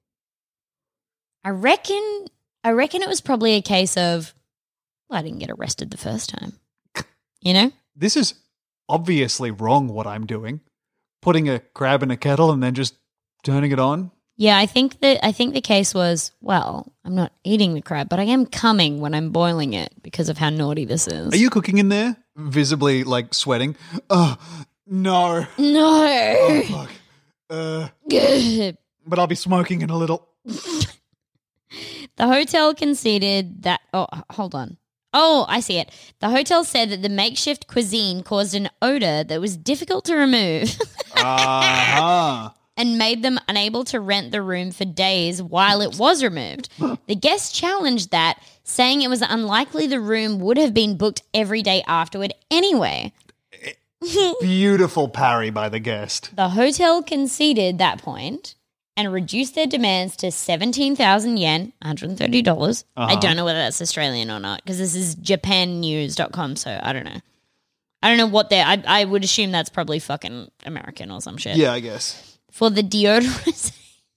I reckon. I reckon it was probably a case of, well, I didn't get arrested the first time. You know. This is obviously wrong. What I'm doing, putting a crab in a kettle and then just turning it on. Yeah, I think that I think the case was, well, I'm not eating the crab, but I am coming when I'm boiling it because of how naughty this is. Are you cooking in there? Visibly like sweating. Oh no. No. Oh fuck. Uh, but I'll be smoking in a little. The hotel conceded that. Oh, hold on. Oh, I see it. The hotel said that the makeshift cuisine caused an odor that was difficult to remove. Uh-huh. And made them unable to rent the room for days while it was removed. The guest challenged that, saying it was unlikely the room would have been booked every day afterward anyway. Beautiful parry by the guest. The hotel conceded that point and reduced their demands to seventeen thousand yen, one hundred thirty dollars. Uh-huh. I don't know whether that's Australian or not because this is japan news dot com, so I don't know. I don't know what they're – I I would assume that's probably fucking American or some shit. Yeah, I guess. For the deodorization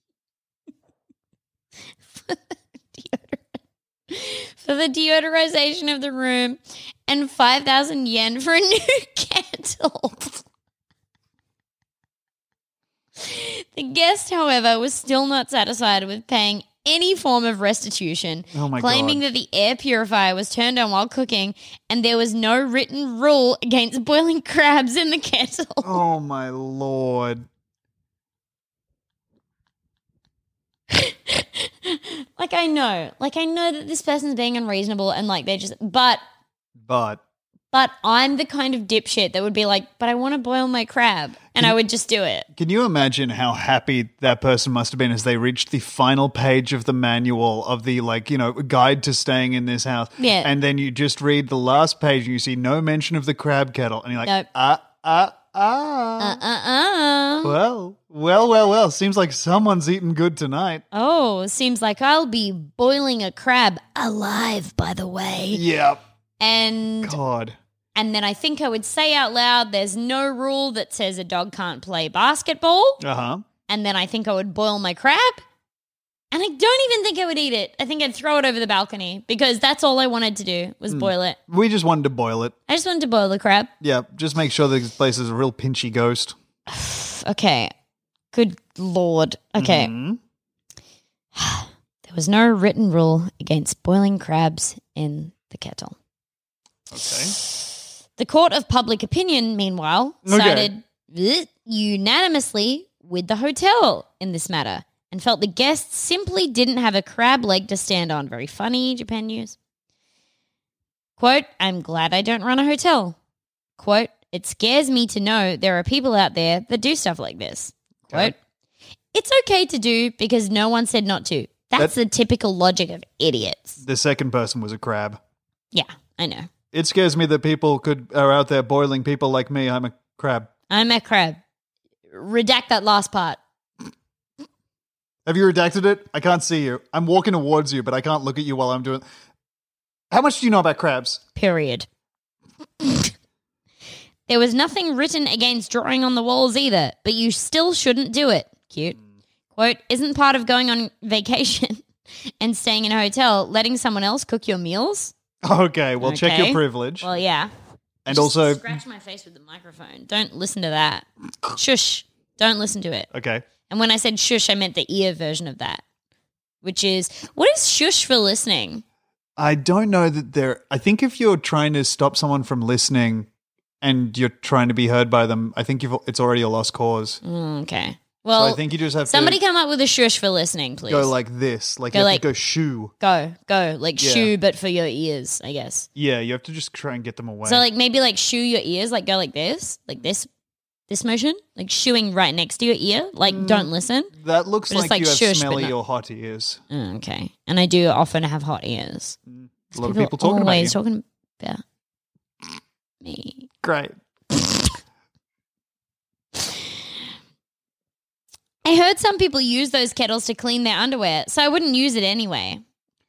for, the deodor- for the deodorization of the room and five thousand yen for a new kettle. The guest, however, was still not satisfied with paying any form of restitution, Oh my claiming God. that the air purifier was turned on while cooking and there was no written rule against boiling crabs in the kettle. Oh my lord. Like, I know. Like, I know that this person's being unreasonable and, like, they're just – but But but I'm the kind of dipshit that would be like, but I want to boil my crab, and I would just do it. can you imagine how happy that person must have been as they reached the final page of the manual of the, like, you know, guide to staying in this house? Yeah. And then you just read the last page and you see no mention of the crab kettle. And you're like, Nope. ah, ah, ah. Uh-uh-uh. Well, well, well, well. Seems like someone's eating good tonight. Oh, seems like I'll be boiling a crab alive, by the way. Yep. And God. and then I think I would say out loud, there's no rule that says a dog can't play basketball. Uh-huh. And then I think I would boil my crab. And I don't even think I would eat it. I think I'd throw it over the balcony because that's all I wanted to do was boil it. We just wanted to boil it. I just wanted to boil the crab. Yeah, just make sure this place is a real pinchy ghost. Okay. Good Lord. Okay. Mhm. There was no written rule against boiling crabs in the kettle. Okay. The court of public opinion, meanwhile, Okay. sided bleh, unanimously with the hotel in this matter and felt the guests simply didn't have a crab leg to stand on. Very funny, Japan News. Quote, I'm glad I don't run a hotel. Quote, it scares me to know there are people out there that do stuff like this. Okay. Quote, it's okay to do because no one said not to. That's That- the typical logic of idiots. The second person was a crab. Yeah, I know. It scares me that people could are out there boiling people like me. I'm a crab. I'm a crab. Redact that last part. Have you redacted it? I can't see you. I'm walking towards you, but I can't look at you while I'm doing. How much do you know about crabs? Period. There was nothing written against drawing on the walls either, but you still shouldn't do it. Cute. Quote, isn't part of going on vacation and staying in a hotel letting someone else cook your meals? Okay, well, check Okay. your privilege. Well, yeah. and Just also, scratch my face with the microphone. Don't listen to that. Shush. Don't listen to it. okay. And when I said shush, I meant the ear version of that, which is, what is shush for listening? I don't know that there. I think if you're trying to stop someone from listening and you're trying to be heard by them, I think you've, it's already a lost cause. Mm, okay. So Well, I think you just have somebody to come up with a shush for listening, please. go like this. Like Go you have like- to go shoo. Go, go. Like Yeah. shoo, but for your ears, I guess. Yeah, you have to just try and get them away. So like maybe like shoo your ears, like go like this, like this, this motion, like shooing right next to your ear. Like Mm. don't listen. that looks but it's like, like you have shush, but smelly not- or hot ears. Oh, okay. And I do often have hot ears. A lot of people talking about you. always talking about me. Great. I heard some people use those kettles to clean their underwear, so I wouldn't use it anyway.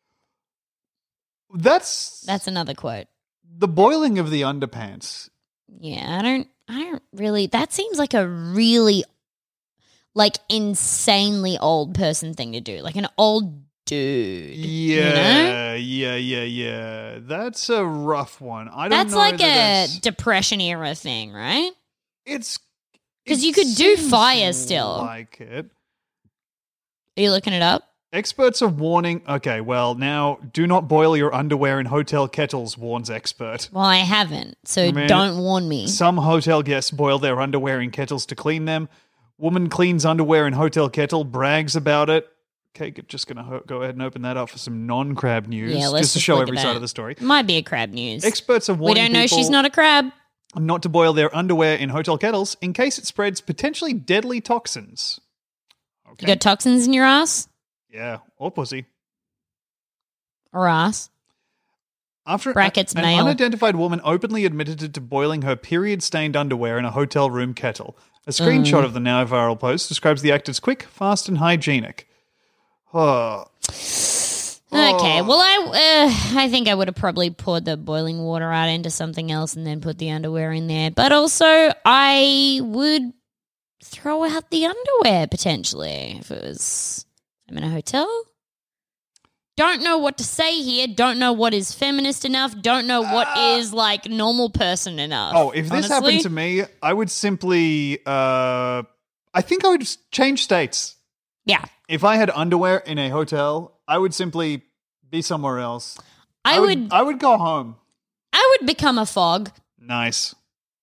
That's That's another quote. the boiling of the underpants. Yeah, I don't I don't really that seems like a really like insanely old person thing to do. Like an old dude. Yeah, You know? yeah, yeah, yeah. That's a rough one. I don't That's know like that a that's- depression era thing, right? It's 'Cause it you could do seems fire still. Like it. Are you looking it up? Experts are warning. Okay, well now, do not boil your underwear in hotel kettles. Warns expert. Well, I haven't, so I mean, don't warn me. Some hotel guests boil their underwear in kettles to clean them. Woman cleans underwear in hotel kettle, brags about it. Okay, g- just gonna ho- go ahead and open that up for some non-crab news, Yeah, let's just to just show look every at side that. of the story. Might be a crab news. Experts are we warning don't know people she's not a crab. not to boil their underwear in hotel kettles in case it spreads potentially deadly toxins. Okay. You got toxins in your ass yeah, or pussy. or ass? After Brackets, an male. unidentified woman openly admitted to boiling her period-stained underwear in a hotel room kettle. A screenshot Mm. of the now viral post describes the act as quick, fast, and hygienic. Oh. Okay, well, I uh, I think I would have probably poured the boiling water out into something else and then put the underwear in there. But also, I would throw out the underwear potentially if it was I'm in a hotel. Don't know what to say here. Don't know what is feminist enough. Don't know what is like normal person enough. Oh, if this honestly. happened to me, I would simply, uh, I think I would s- change states. Yeah. If I had underwear in a hotel, I would simply be somewhere else. I would I would go home. I would become a fog. Nice.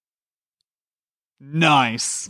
Nice.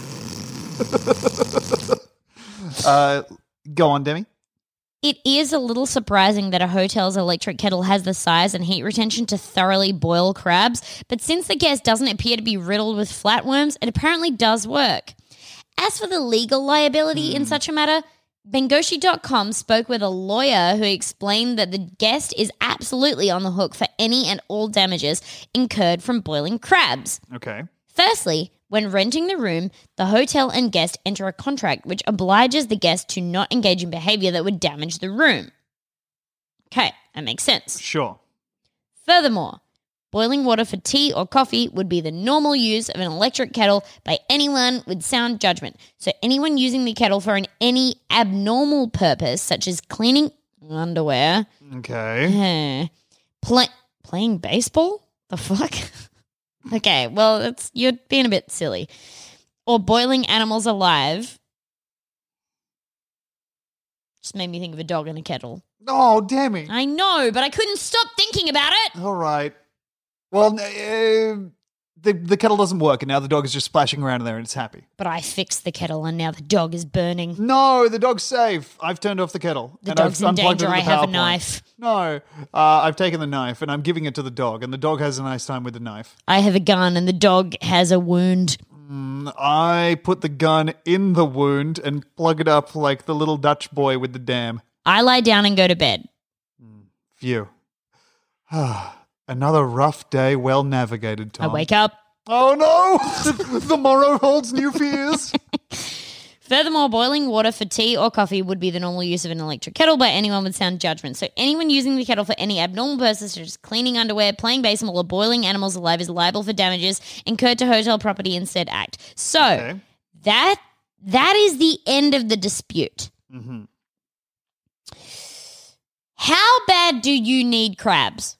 uh, go on, Demi. It is a little surprising that a hotel's electric kettle has the size and heat retention to thoroughly boil crabs, but since the guest doesn't appear to be riddled with flatworms, it apparently does work. As for the legal liability in such a matter, Bengoshi dot com spoke with a lawyer who explained that the guest is absolutely on the hook for any and all damages incurred from boiling crabs. Okay. Firstly, when renting the room, the hotel and guest enter a contract which obliges the guest to not engage in behavior that would damage the room. Okay, that makes sense. Sure. Furthermore, boiling water for tea or coffee would be the normal use of an electric kettle by anyone with sound judgment. So anyone using the kettle for an any abnormal purpose, such as cleaning underwear, Okay. eh, play, playing baseball? The fuck? Okay, well, it's you're being a bit silly. Or boiling animals alive. Just made me think of a dog in a kettle. Oh, Demi. I know, but I couldn't stop thinking about it. All right. Well, uh, the the kettle doesn't work, and now the dog is just splashing around in there, and it's happy. But I fixed the kettle and now the dog is burning. No, the dog's safe. I've turned off the kettle. The and dog's I've in unplugged danger. it to I the have a power point. knife. No, uh, I've taken the knife and I'm giving it to the dog, and the dog has a nice time with the knife. I have a gun and the dog has a wound. I put the gun in the wound and plug it up like the little Dutch boy with the dam. I lie down and go to bed. Phew. Another rough day, well navigated, Tom. I wake up. Oh no! The morrow holds new fears. Furthermore, boiling water for tea or coffee would be the normal use of an electric kettle by anyone with sound judgment. So anyone using the kettle for any abnormal purpose, such as cleaning underwear, playing baseball, or boiling animals alive is liable for damages incurred to hotel property in said act. So Okay. that that is the end of the dispute. Mm-hmm. How bad do you need crabs?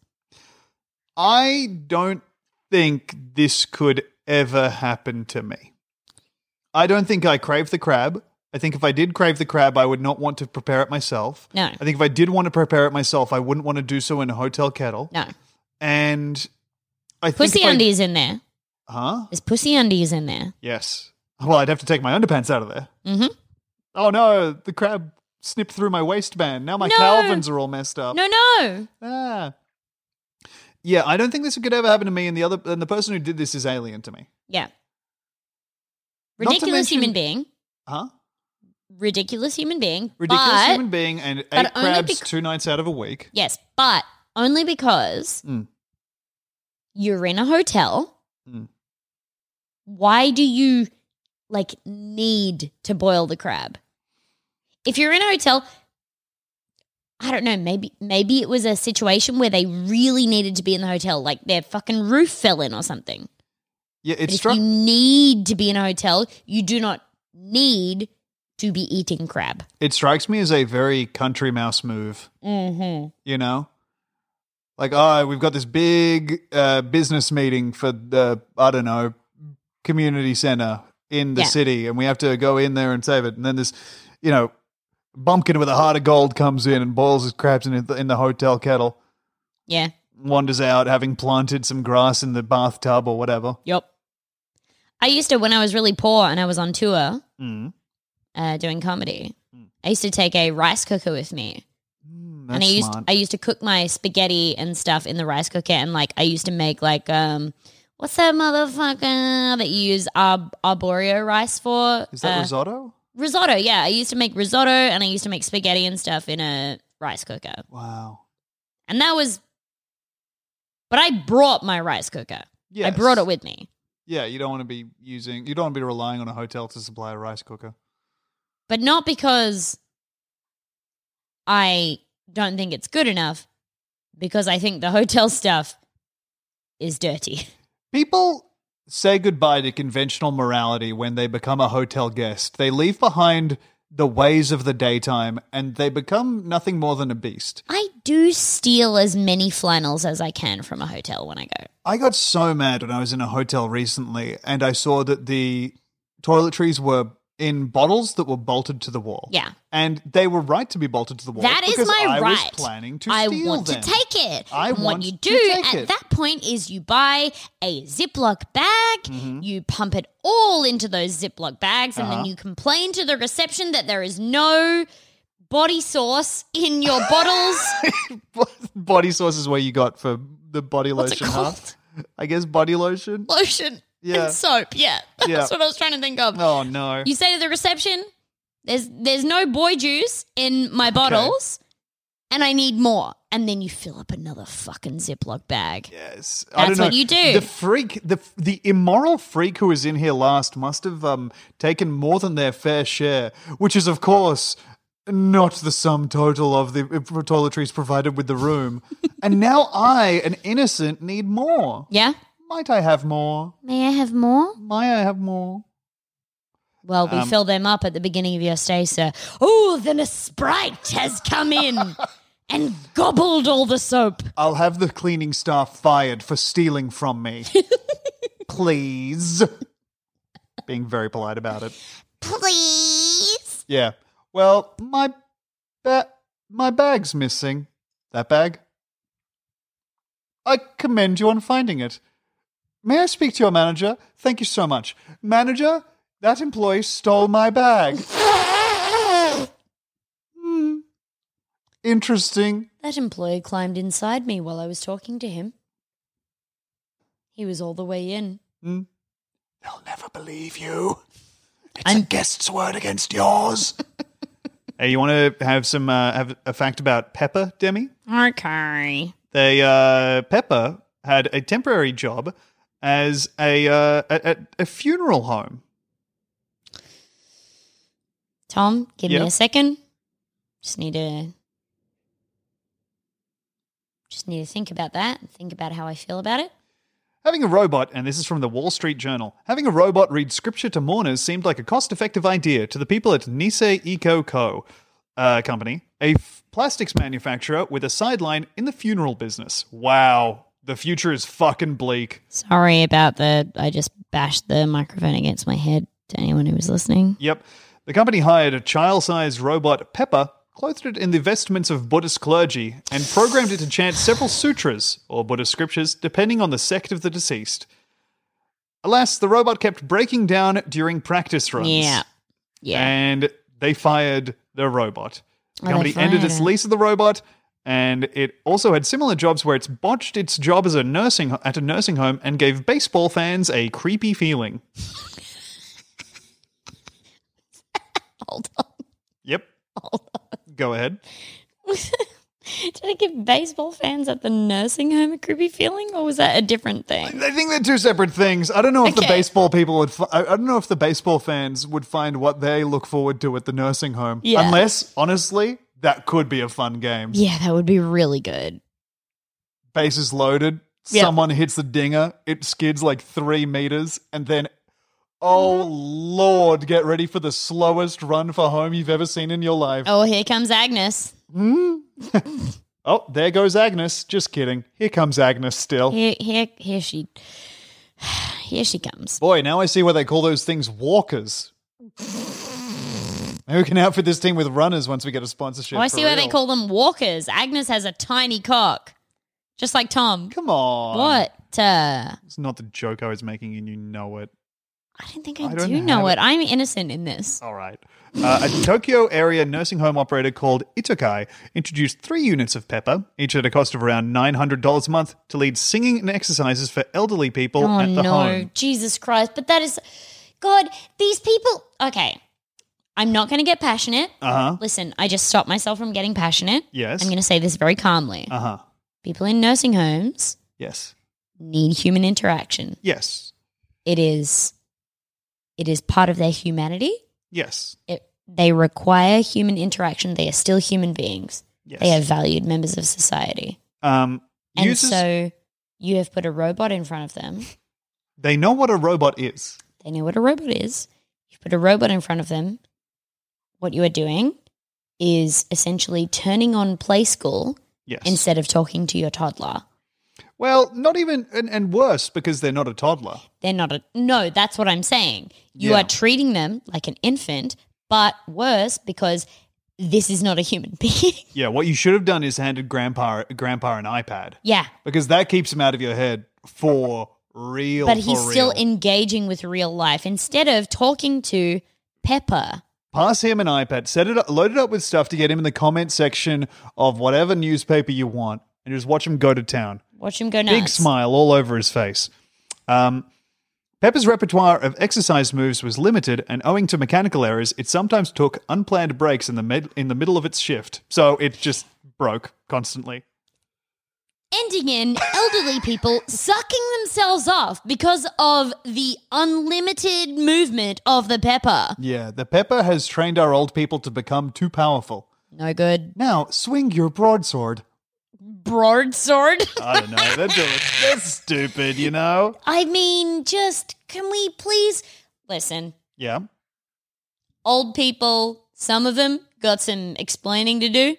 I don't think this could ever happen to me. I don't think I crave the crab. I think if I did crave the crab, I would not want to prepare it myself. No. I think if I did want to prepare it myself, I wouldn't want to do so in a hotel kettle. No. And I think Pussy if I- undies in there. Huh? There's pussy undies in there. Yes. Well, I'd have to take my underpants out of there. Mm-hmm. Oh no, the crab snipped through my waistband. Now my No. Calvins are all messed up. No, no. Ah. Yeah, I don't think this could ever happen to me, and the other and the person who did this is alien to me. Yeah. Not to Ridiculous mention- human being. Huh? Ridiculous human being. Ridiculous but, human being and eight but only crabs bec- two nights out of a week. Yes, but only because Mm. you're in a hotel. Mm. Why do you like need to boil the crab? If you're in a hotel, I don't know, maybe maybe it was a situation where they really needed to be in the hotel, like their fucking roof fell in or something. Yeah, it But if struck you need to be in a hotel, you do not need to be eating crab. it strikes me as a very country mouse move, Mm-hmm. you know? Like, oh, we've got this big uh, business meeting for the, I don't know, community center in the Yeah. city, and we have to go in there and save it. And then this, you know, bumpkin with a heart of gold comes in and boils his crabs in the, in the hotel kettle, Yeah. wanders out having planted some grass in the bathtub or whatever. Yep. I used to, when I was really poor and I was on tour Mm. uh, doing comedy, I used to take a rice cooker with me. Mm, that's and I used smart. I used to cook my spaghetti and stuff in the rice cooker, and like I used to make like um what's that motherfucker that you use arb- arborio rice for? Is that Uh, risotto? Risotto, yeah. I used to make risotto and I used to make spaghetti and stuff in a rice cooker. Wow. And that was, but I brought my rice cooker. I Yes. brought it with me. Yeah, you don't want to be using, you don't want to be relying on a hotel to supply a rice cooker. But not because I don't think it's good enough, because I think the hotel stuff is dirty. People say goodbye to conventional morality when they become a hotel guest. They leave behind the ways of the daytime and they become nothing more than a beast. I do steal as many flannels as I can from a hotel when I go. I got so mad when I was in a hotel recently and I saw that the toiletries were in bottles that were bolted to the wall. Yeah. And they were right to be bolted to the wall. That is because my I right. was planning to I steal want them. to take it. I and want what you to do take at it. that point is you buy a Ziploc bag, Mm-hmm. you pump it all into those Ziploc bags, and Uh-huh. then you complain to the reception that there is no body sauce in your bottles. Body sauce is where you got for the body What's it lotion, called? huh? I guess body lotion. Lotion Yeah. and soap. Yeah. That's Yeah. what I was trying to think of. Oh no. You say to the reception, there's there's no boy juice in my bottles, and I need more. And then you fill up another fucking Ziploc bag. Yes, I That's don't know. what you do. The freak, the the immoral freak who was in here last must have um taken more than their fair share, which is of course not the sum total of the toiletries provided with the room. And now I, an innocent, need more. Yeah? Might I have more? May I have more? May I have more? Well, we Um, fill them up at the beginning of your stay, sir. Oh, then a Sprite has come in and gobbled all the soap. I'll have the cleaning staff fired for stealing from me. Please. Being very polite about it. Please. Yeah. Well, my ba- my bag's missing. That bag? I commend you on finding it. May I speak to your manager? Thank you so much. Manager, that employee stole my bag. Hmm. Interesting. That employee climbed inside me while I was talking to him. He was all the way in. Hmm. They'll never believe you. It's I'm- a guest's word against yours. Hey, you want to have some uh, have a fact about Pepper, Demi? Okay. They uh, Pepper had a temporary job as a uh, at a funeral home. Tom, give Yeah. me a second. Just need to just need to think about that and think about how I feel about it. Having a robot, and this is from the Wall Street Journal, having a robot read scripture to mourners seemed like a cost-effective idea to the people at Nisei Eco Co. Uh, company, a f- plastics manufacturer with a sideline in the funeral business. Wow, the future is fucking bleak. Sorry about the I just bashed the microphone against my head to anyone who was listening. Yep. The company hired a child-sized robot, Pepper, clothed it in the vestments of Buddhist clergy, and programmed it to chant several sutras, or Buddhist scriptures, depending on the sect of the deceased. Alas, the robot kept breaking down during practice runs. Yeah. Yeah. And they fired the robot. The Oh, they company ended fired its it. lease of the robot, and it also had similar jobs where it's botched its job as a nursing at a nursing home and gave baseball fans a creepy feeling. Hold on. Yep. Hold on. Go ahead. Did I give baseball fans at the nursing home a creepy feeling, or was that a different thing? I think they're two separate things. I don't know if the Okay. baseball people would. Fi- I I don't know if the baseball fans would find what they look forward to at the nursing home. Yeah. Unless, honestly, that could be a fun game. Yeah, that would be really good. Bases loaded. Yeah. Someone hits the dinger. It skids like three meters, and then, oh Lord, get ready for the slowest run for home you've ever seen in your life. Oh, here comes Agnes. Oh, there goes Agnes. Just kidding. Here comes Agnes still. Here, here, here she, here she comes. Boy, now I see why they call those things walkers. Maybe we can outfit this team with runners once we get a sponsorship. Oh, I for see why they real. call them walkers. Agnes has a tiny cock, just like Tom. Come on. What? Uh, It's not the joke I was making, and you know it. I don't think I, I don't do know have it. I'm innocent in this. All right. Uh, a Tokyo area nursing home operator called Itokai introduced three units of Pepper, each at a cost of around nine hundred dollars a month, to lead singing and exercises for elderly people Oh at the no, home. Jesus Christ! But that is, God, these people. Okay, I'm not going to get passionate. Uh huh. Listen, I just stopped myself from getting passionate. Yes. I'm going to say this very calmly. Uh huh. People in nursing homes Yes. need human interaction. Yes. It is, it is part of their humanity. Yes. It, they require human interaction. They are still human beings. Yes. They are valued members of society. Um. And Users, so you have put a robot in front of them. they know what a robot is. They know what a robot is. You put a robot in front of them. What you are doing is essentially turning on Play School Yes. instead of talking to your toddler. Well, not even, and, and worse because they're not a toddler. They're not a, no, that's what I'm saying. You Yeah. are treating them like an infant, but worse because this is not a human being. Yeah, what you should have done is handed grandpa grandpa an iPad Yeah. because that keeps him out of your head for real. But for he's still real. engaging with real life instead of talking to Pepper. Pass him an iPad, set it up, load it up with stuff to get him in the comment section of whatever newspaper you want, and just watch him go to town. Watch him go nuts. Big smile all over his face. Um, Pepper's repertoire of exercise moves was limited, and owing to mechanical errors, it sometimes took unplanned breaks in the med- in the middle of its shift. So it just broke constantly. Ending in elderly people sucking themselves off because of the unlimited movement of the Pepper. Yeah, the Pepper has trained our old people to become too powerful. No good. Now, swing your broadsword. Broadsword? I don't know. That's, that's stupid, you know? I mean, just, can we please... Listen, Yeah. old people, some of them got some explaining to do.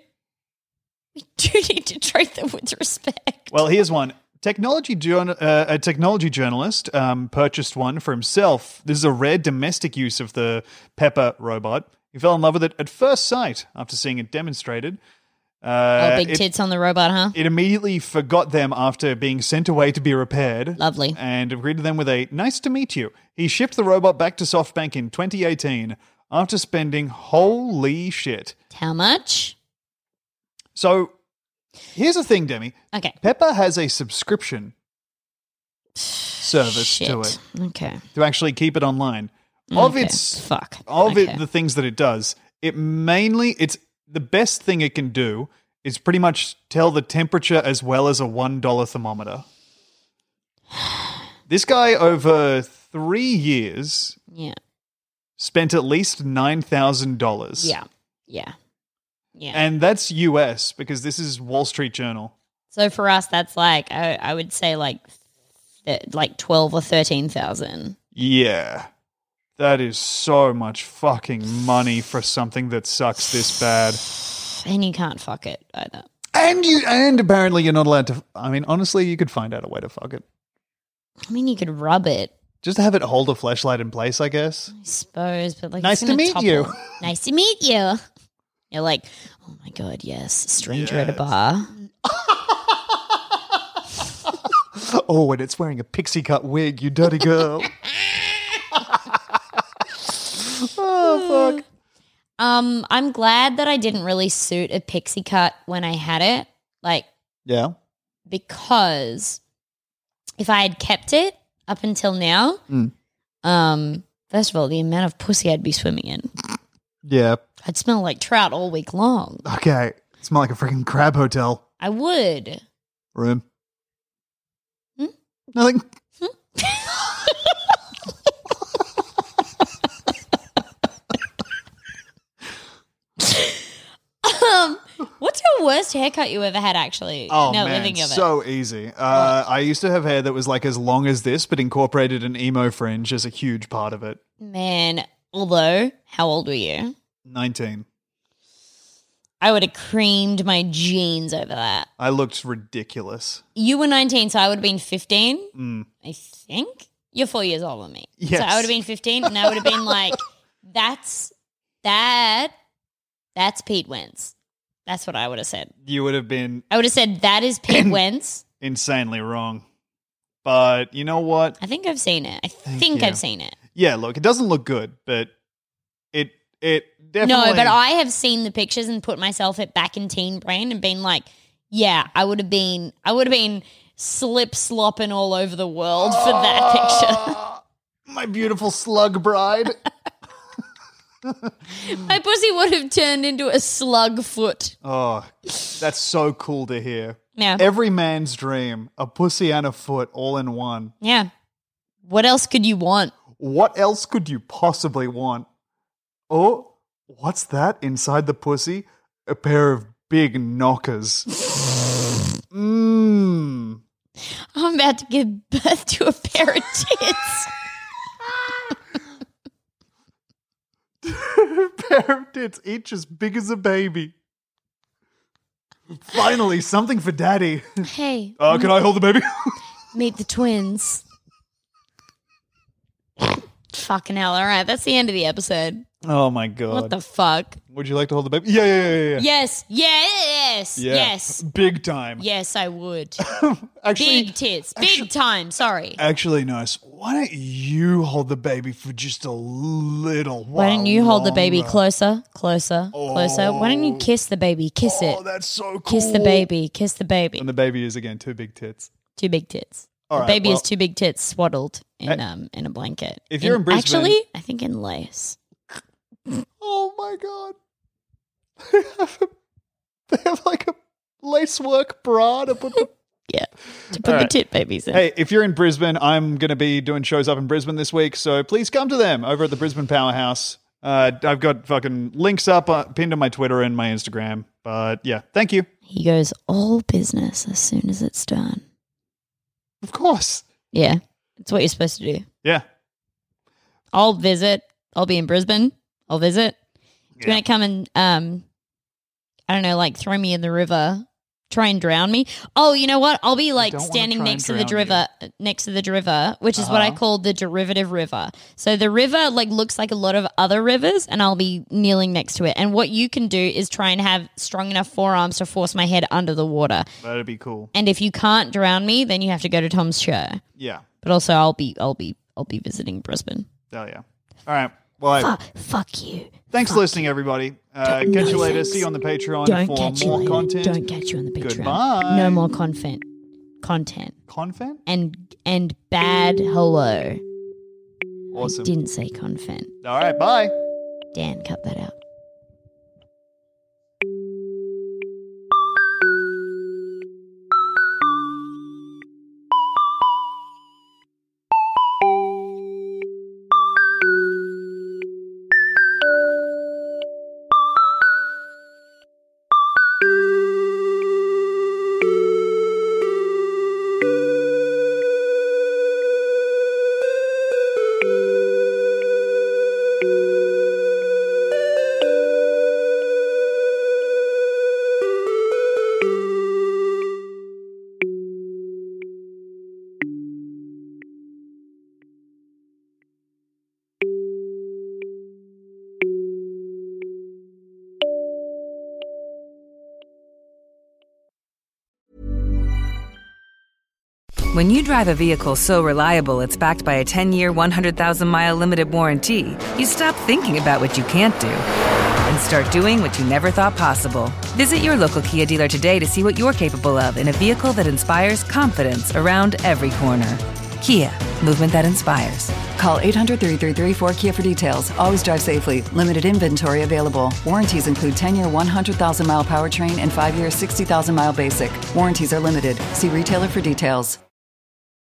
We do need to treat them with respect. Well, here's one. Technology journ- uh, a technology journalist um, purchased one for himself. This is a rare domestic use of the Pepper robot. He fell in love with it at first sight after seeing it demonstrated. Uh, oh, big it- tits on the robot, huh? It immediately forgot them after being sent away to be repaired. Lovely. And greeted them with a nice to meet you. He shipped the robot back to SoftBank in twenty eighteen after spending holy shit. How much? So here's the thing, Demi. Okay. Pepper has a subscription service Shit. to it Okay. to actually keep it online. Of Okay. its Fuck. of Okay. it, the things that it does, it mainly it's the best thing it can do is pretty much tell the temperature as well as a one dollar thermometer. This guy over three years Yeah. spent at least nine thousand dollars. Yeah. Yeah. Yeah. And that's U S because this is Wall Street Journal. So for us, that's like I, I would say like th- like twelve or thirteen thousand. Yeah. That is so much fucking money for something that sucks this bad. And you can't fuck it either. And you and apparently you're not allowed to I mean, honestly, you could find out a way to fuck it. I mean, you could rub it, Just have it hold a fleshlight in place, I guess. I suppose, but like Nice it's gonna to meet topple. you. Nice to meet you. You're like, oh my god, yes, a stranger at a bar. Oh, and it's wearing a pixie cut wig, you dirty girl. Oh, fuck. Um, I'm glad that I didn't really suit a pixie cut when I had it, like Yeah. because if I had kept it up until now, Mm. um, first of all, the amount of pussy I'd be swimming in, Yeah. I'd smell like trout all week long. Okay. Smell like a freaking crab hotel I would. room. Hmm? Nothing. Um, what's your worst haircut you ever had? Actually, Oh, now man, living of it. so easy. Uh, I used to have hair that was like as long as this, but incorporated an emo fringe as a huge part of it. Man, although, how old were you? nineteen. I would have creamed my jeans over that. I looked ridiculous. You were nineteen, so I would have been fifteen, Mm. I think. You're four years older than me. Yes. So I would have been fifteen, and I would have been like, that's, that, that's Pete Wentz. That's what I would have said. You would have been I would have said, that is Pete Wentz. insanely wrong. But you know what? I think I've seen it. I think you. I've seen it. Yeah, look, it doesn't look good, but it it definitely No, but I have seen the pictures and put myself at back in teen brain and been like, yeah, I would have been, I would have been slip slopping all over the world for that picture. my beautiful slug bride. My pussy would have turned into a slug foot. Oh, that's so cool to hear. Yeah. Every man's dream, a pussy and a foot all in one. Yeah. What else could you want? What else could you possibly want? Oh, what's that inside the pussy? A pair of big knockers. Mmm. I'm about to give birth to a pair of tits. Pair of tits, each as big as a baby. Finally, something for daddy. Hey, Oh, can I hold the baby? meet the twins. Fucking hell. All right, that's the end of the episode. Oh my god. What the fuck? Would you like to hold the baby? Yeah, yeah, yeah, yeah. Yes, yes, Yeah. yes. Big time. Yes, I would. Actually, Big tits. Big time. Sorry. actually, nice. Why don't you hold the baby for just a little while? Why don't you hold the baby longer? closer, closer, closer? Why don't you kiss the baby? Kiss Oh, it. that's so cool. Kiss the baby. Kiss the baby. And the baby is again two big tits. Two big tits. All the right, baby well- is two big tits swaddled in Eh, um in a blanket. if you're in Brisbane- actually, I think in lace. Oh my god. They have, a, they have like a lacework bra to put the Yeah, to put All the right. tit babies in. Hey, if you're in Brisbane, I'm going to be doing shows up in Brisbane this week, so please come to them over at the Brisbane Powerhouse. Uh, I've got fucking links up uh, pinned on my Twitter and my Instagram. But yeah, thank you. He goes all business as soon as it's done. Of course. Yeah, it's what you're supposed to do. Yeah. I'll visit. I'll be in Brisbane. I'll visit. Do you Yeah. want to come and um, I don't know, like throw me in the river try and drown me. Oh, you know what? I'll be like don't wanna standing try and next to the drown river, next to the river, which is what I Uh-huh. call the derivative river. So the river like looks like a lot of other rivers, and I'll be kneeling next to it. And what you can do is try and have strong enough forearms to force my head under the water. That'd be cool. And if you can't drown me, then you have to go to Tom's show. Yeah. But also, I'll be, I'll be, I'll be visiting Brisbane. Oh, yeah. All right. Well, I- Fuck, fuck you. thanks Fuck for listening, everybody. Uh, Don't- catch no you later. thanks. See you on the Patreon Don't for catch you more later. content. Don't catch you on the Patreon. Goodbye. No more content. Content. Content? And and bad hello. Awesome. Didn't say content. All right. Bye. Dan, cut that out. When you drive a vehicle so reliable it's backed by a ten-year, one hundred thousand mile limited warranty, you stop thinking about what you can't do and start doing what you never thought possible. Visit your local Kia dealer today to see what you're capable of in a vehicle that inspires confidence around every corner. Kia, movement that inspires. Call eight hundred, three three three, four K I A for details. Always drive safely. Limited inventory available. Warranties include ten-year, one hundred thousand mile powertrain and five-year, sixty thousand mile basic. Warranties are limited. See retailer for details.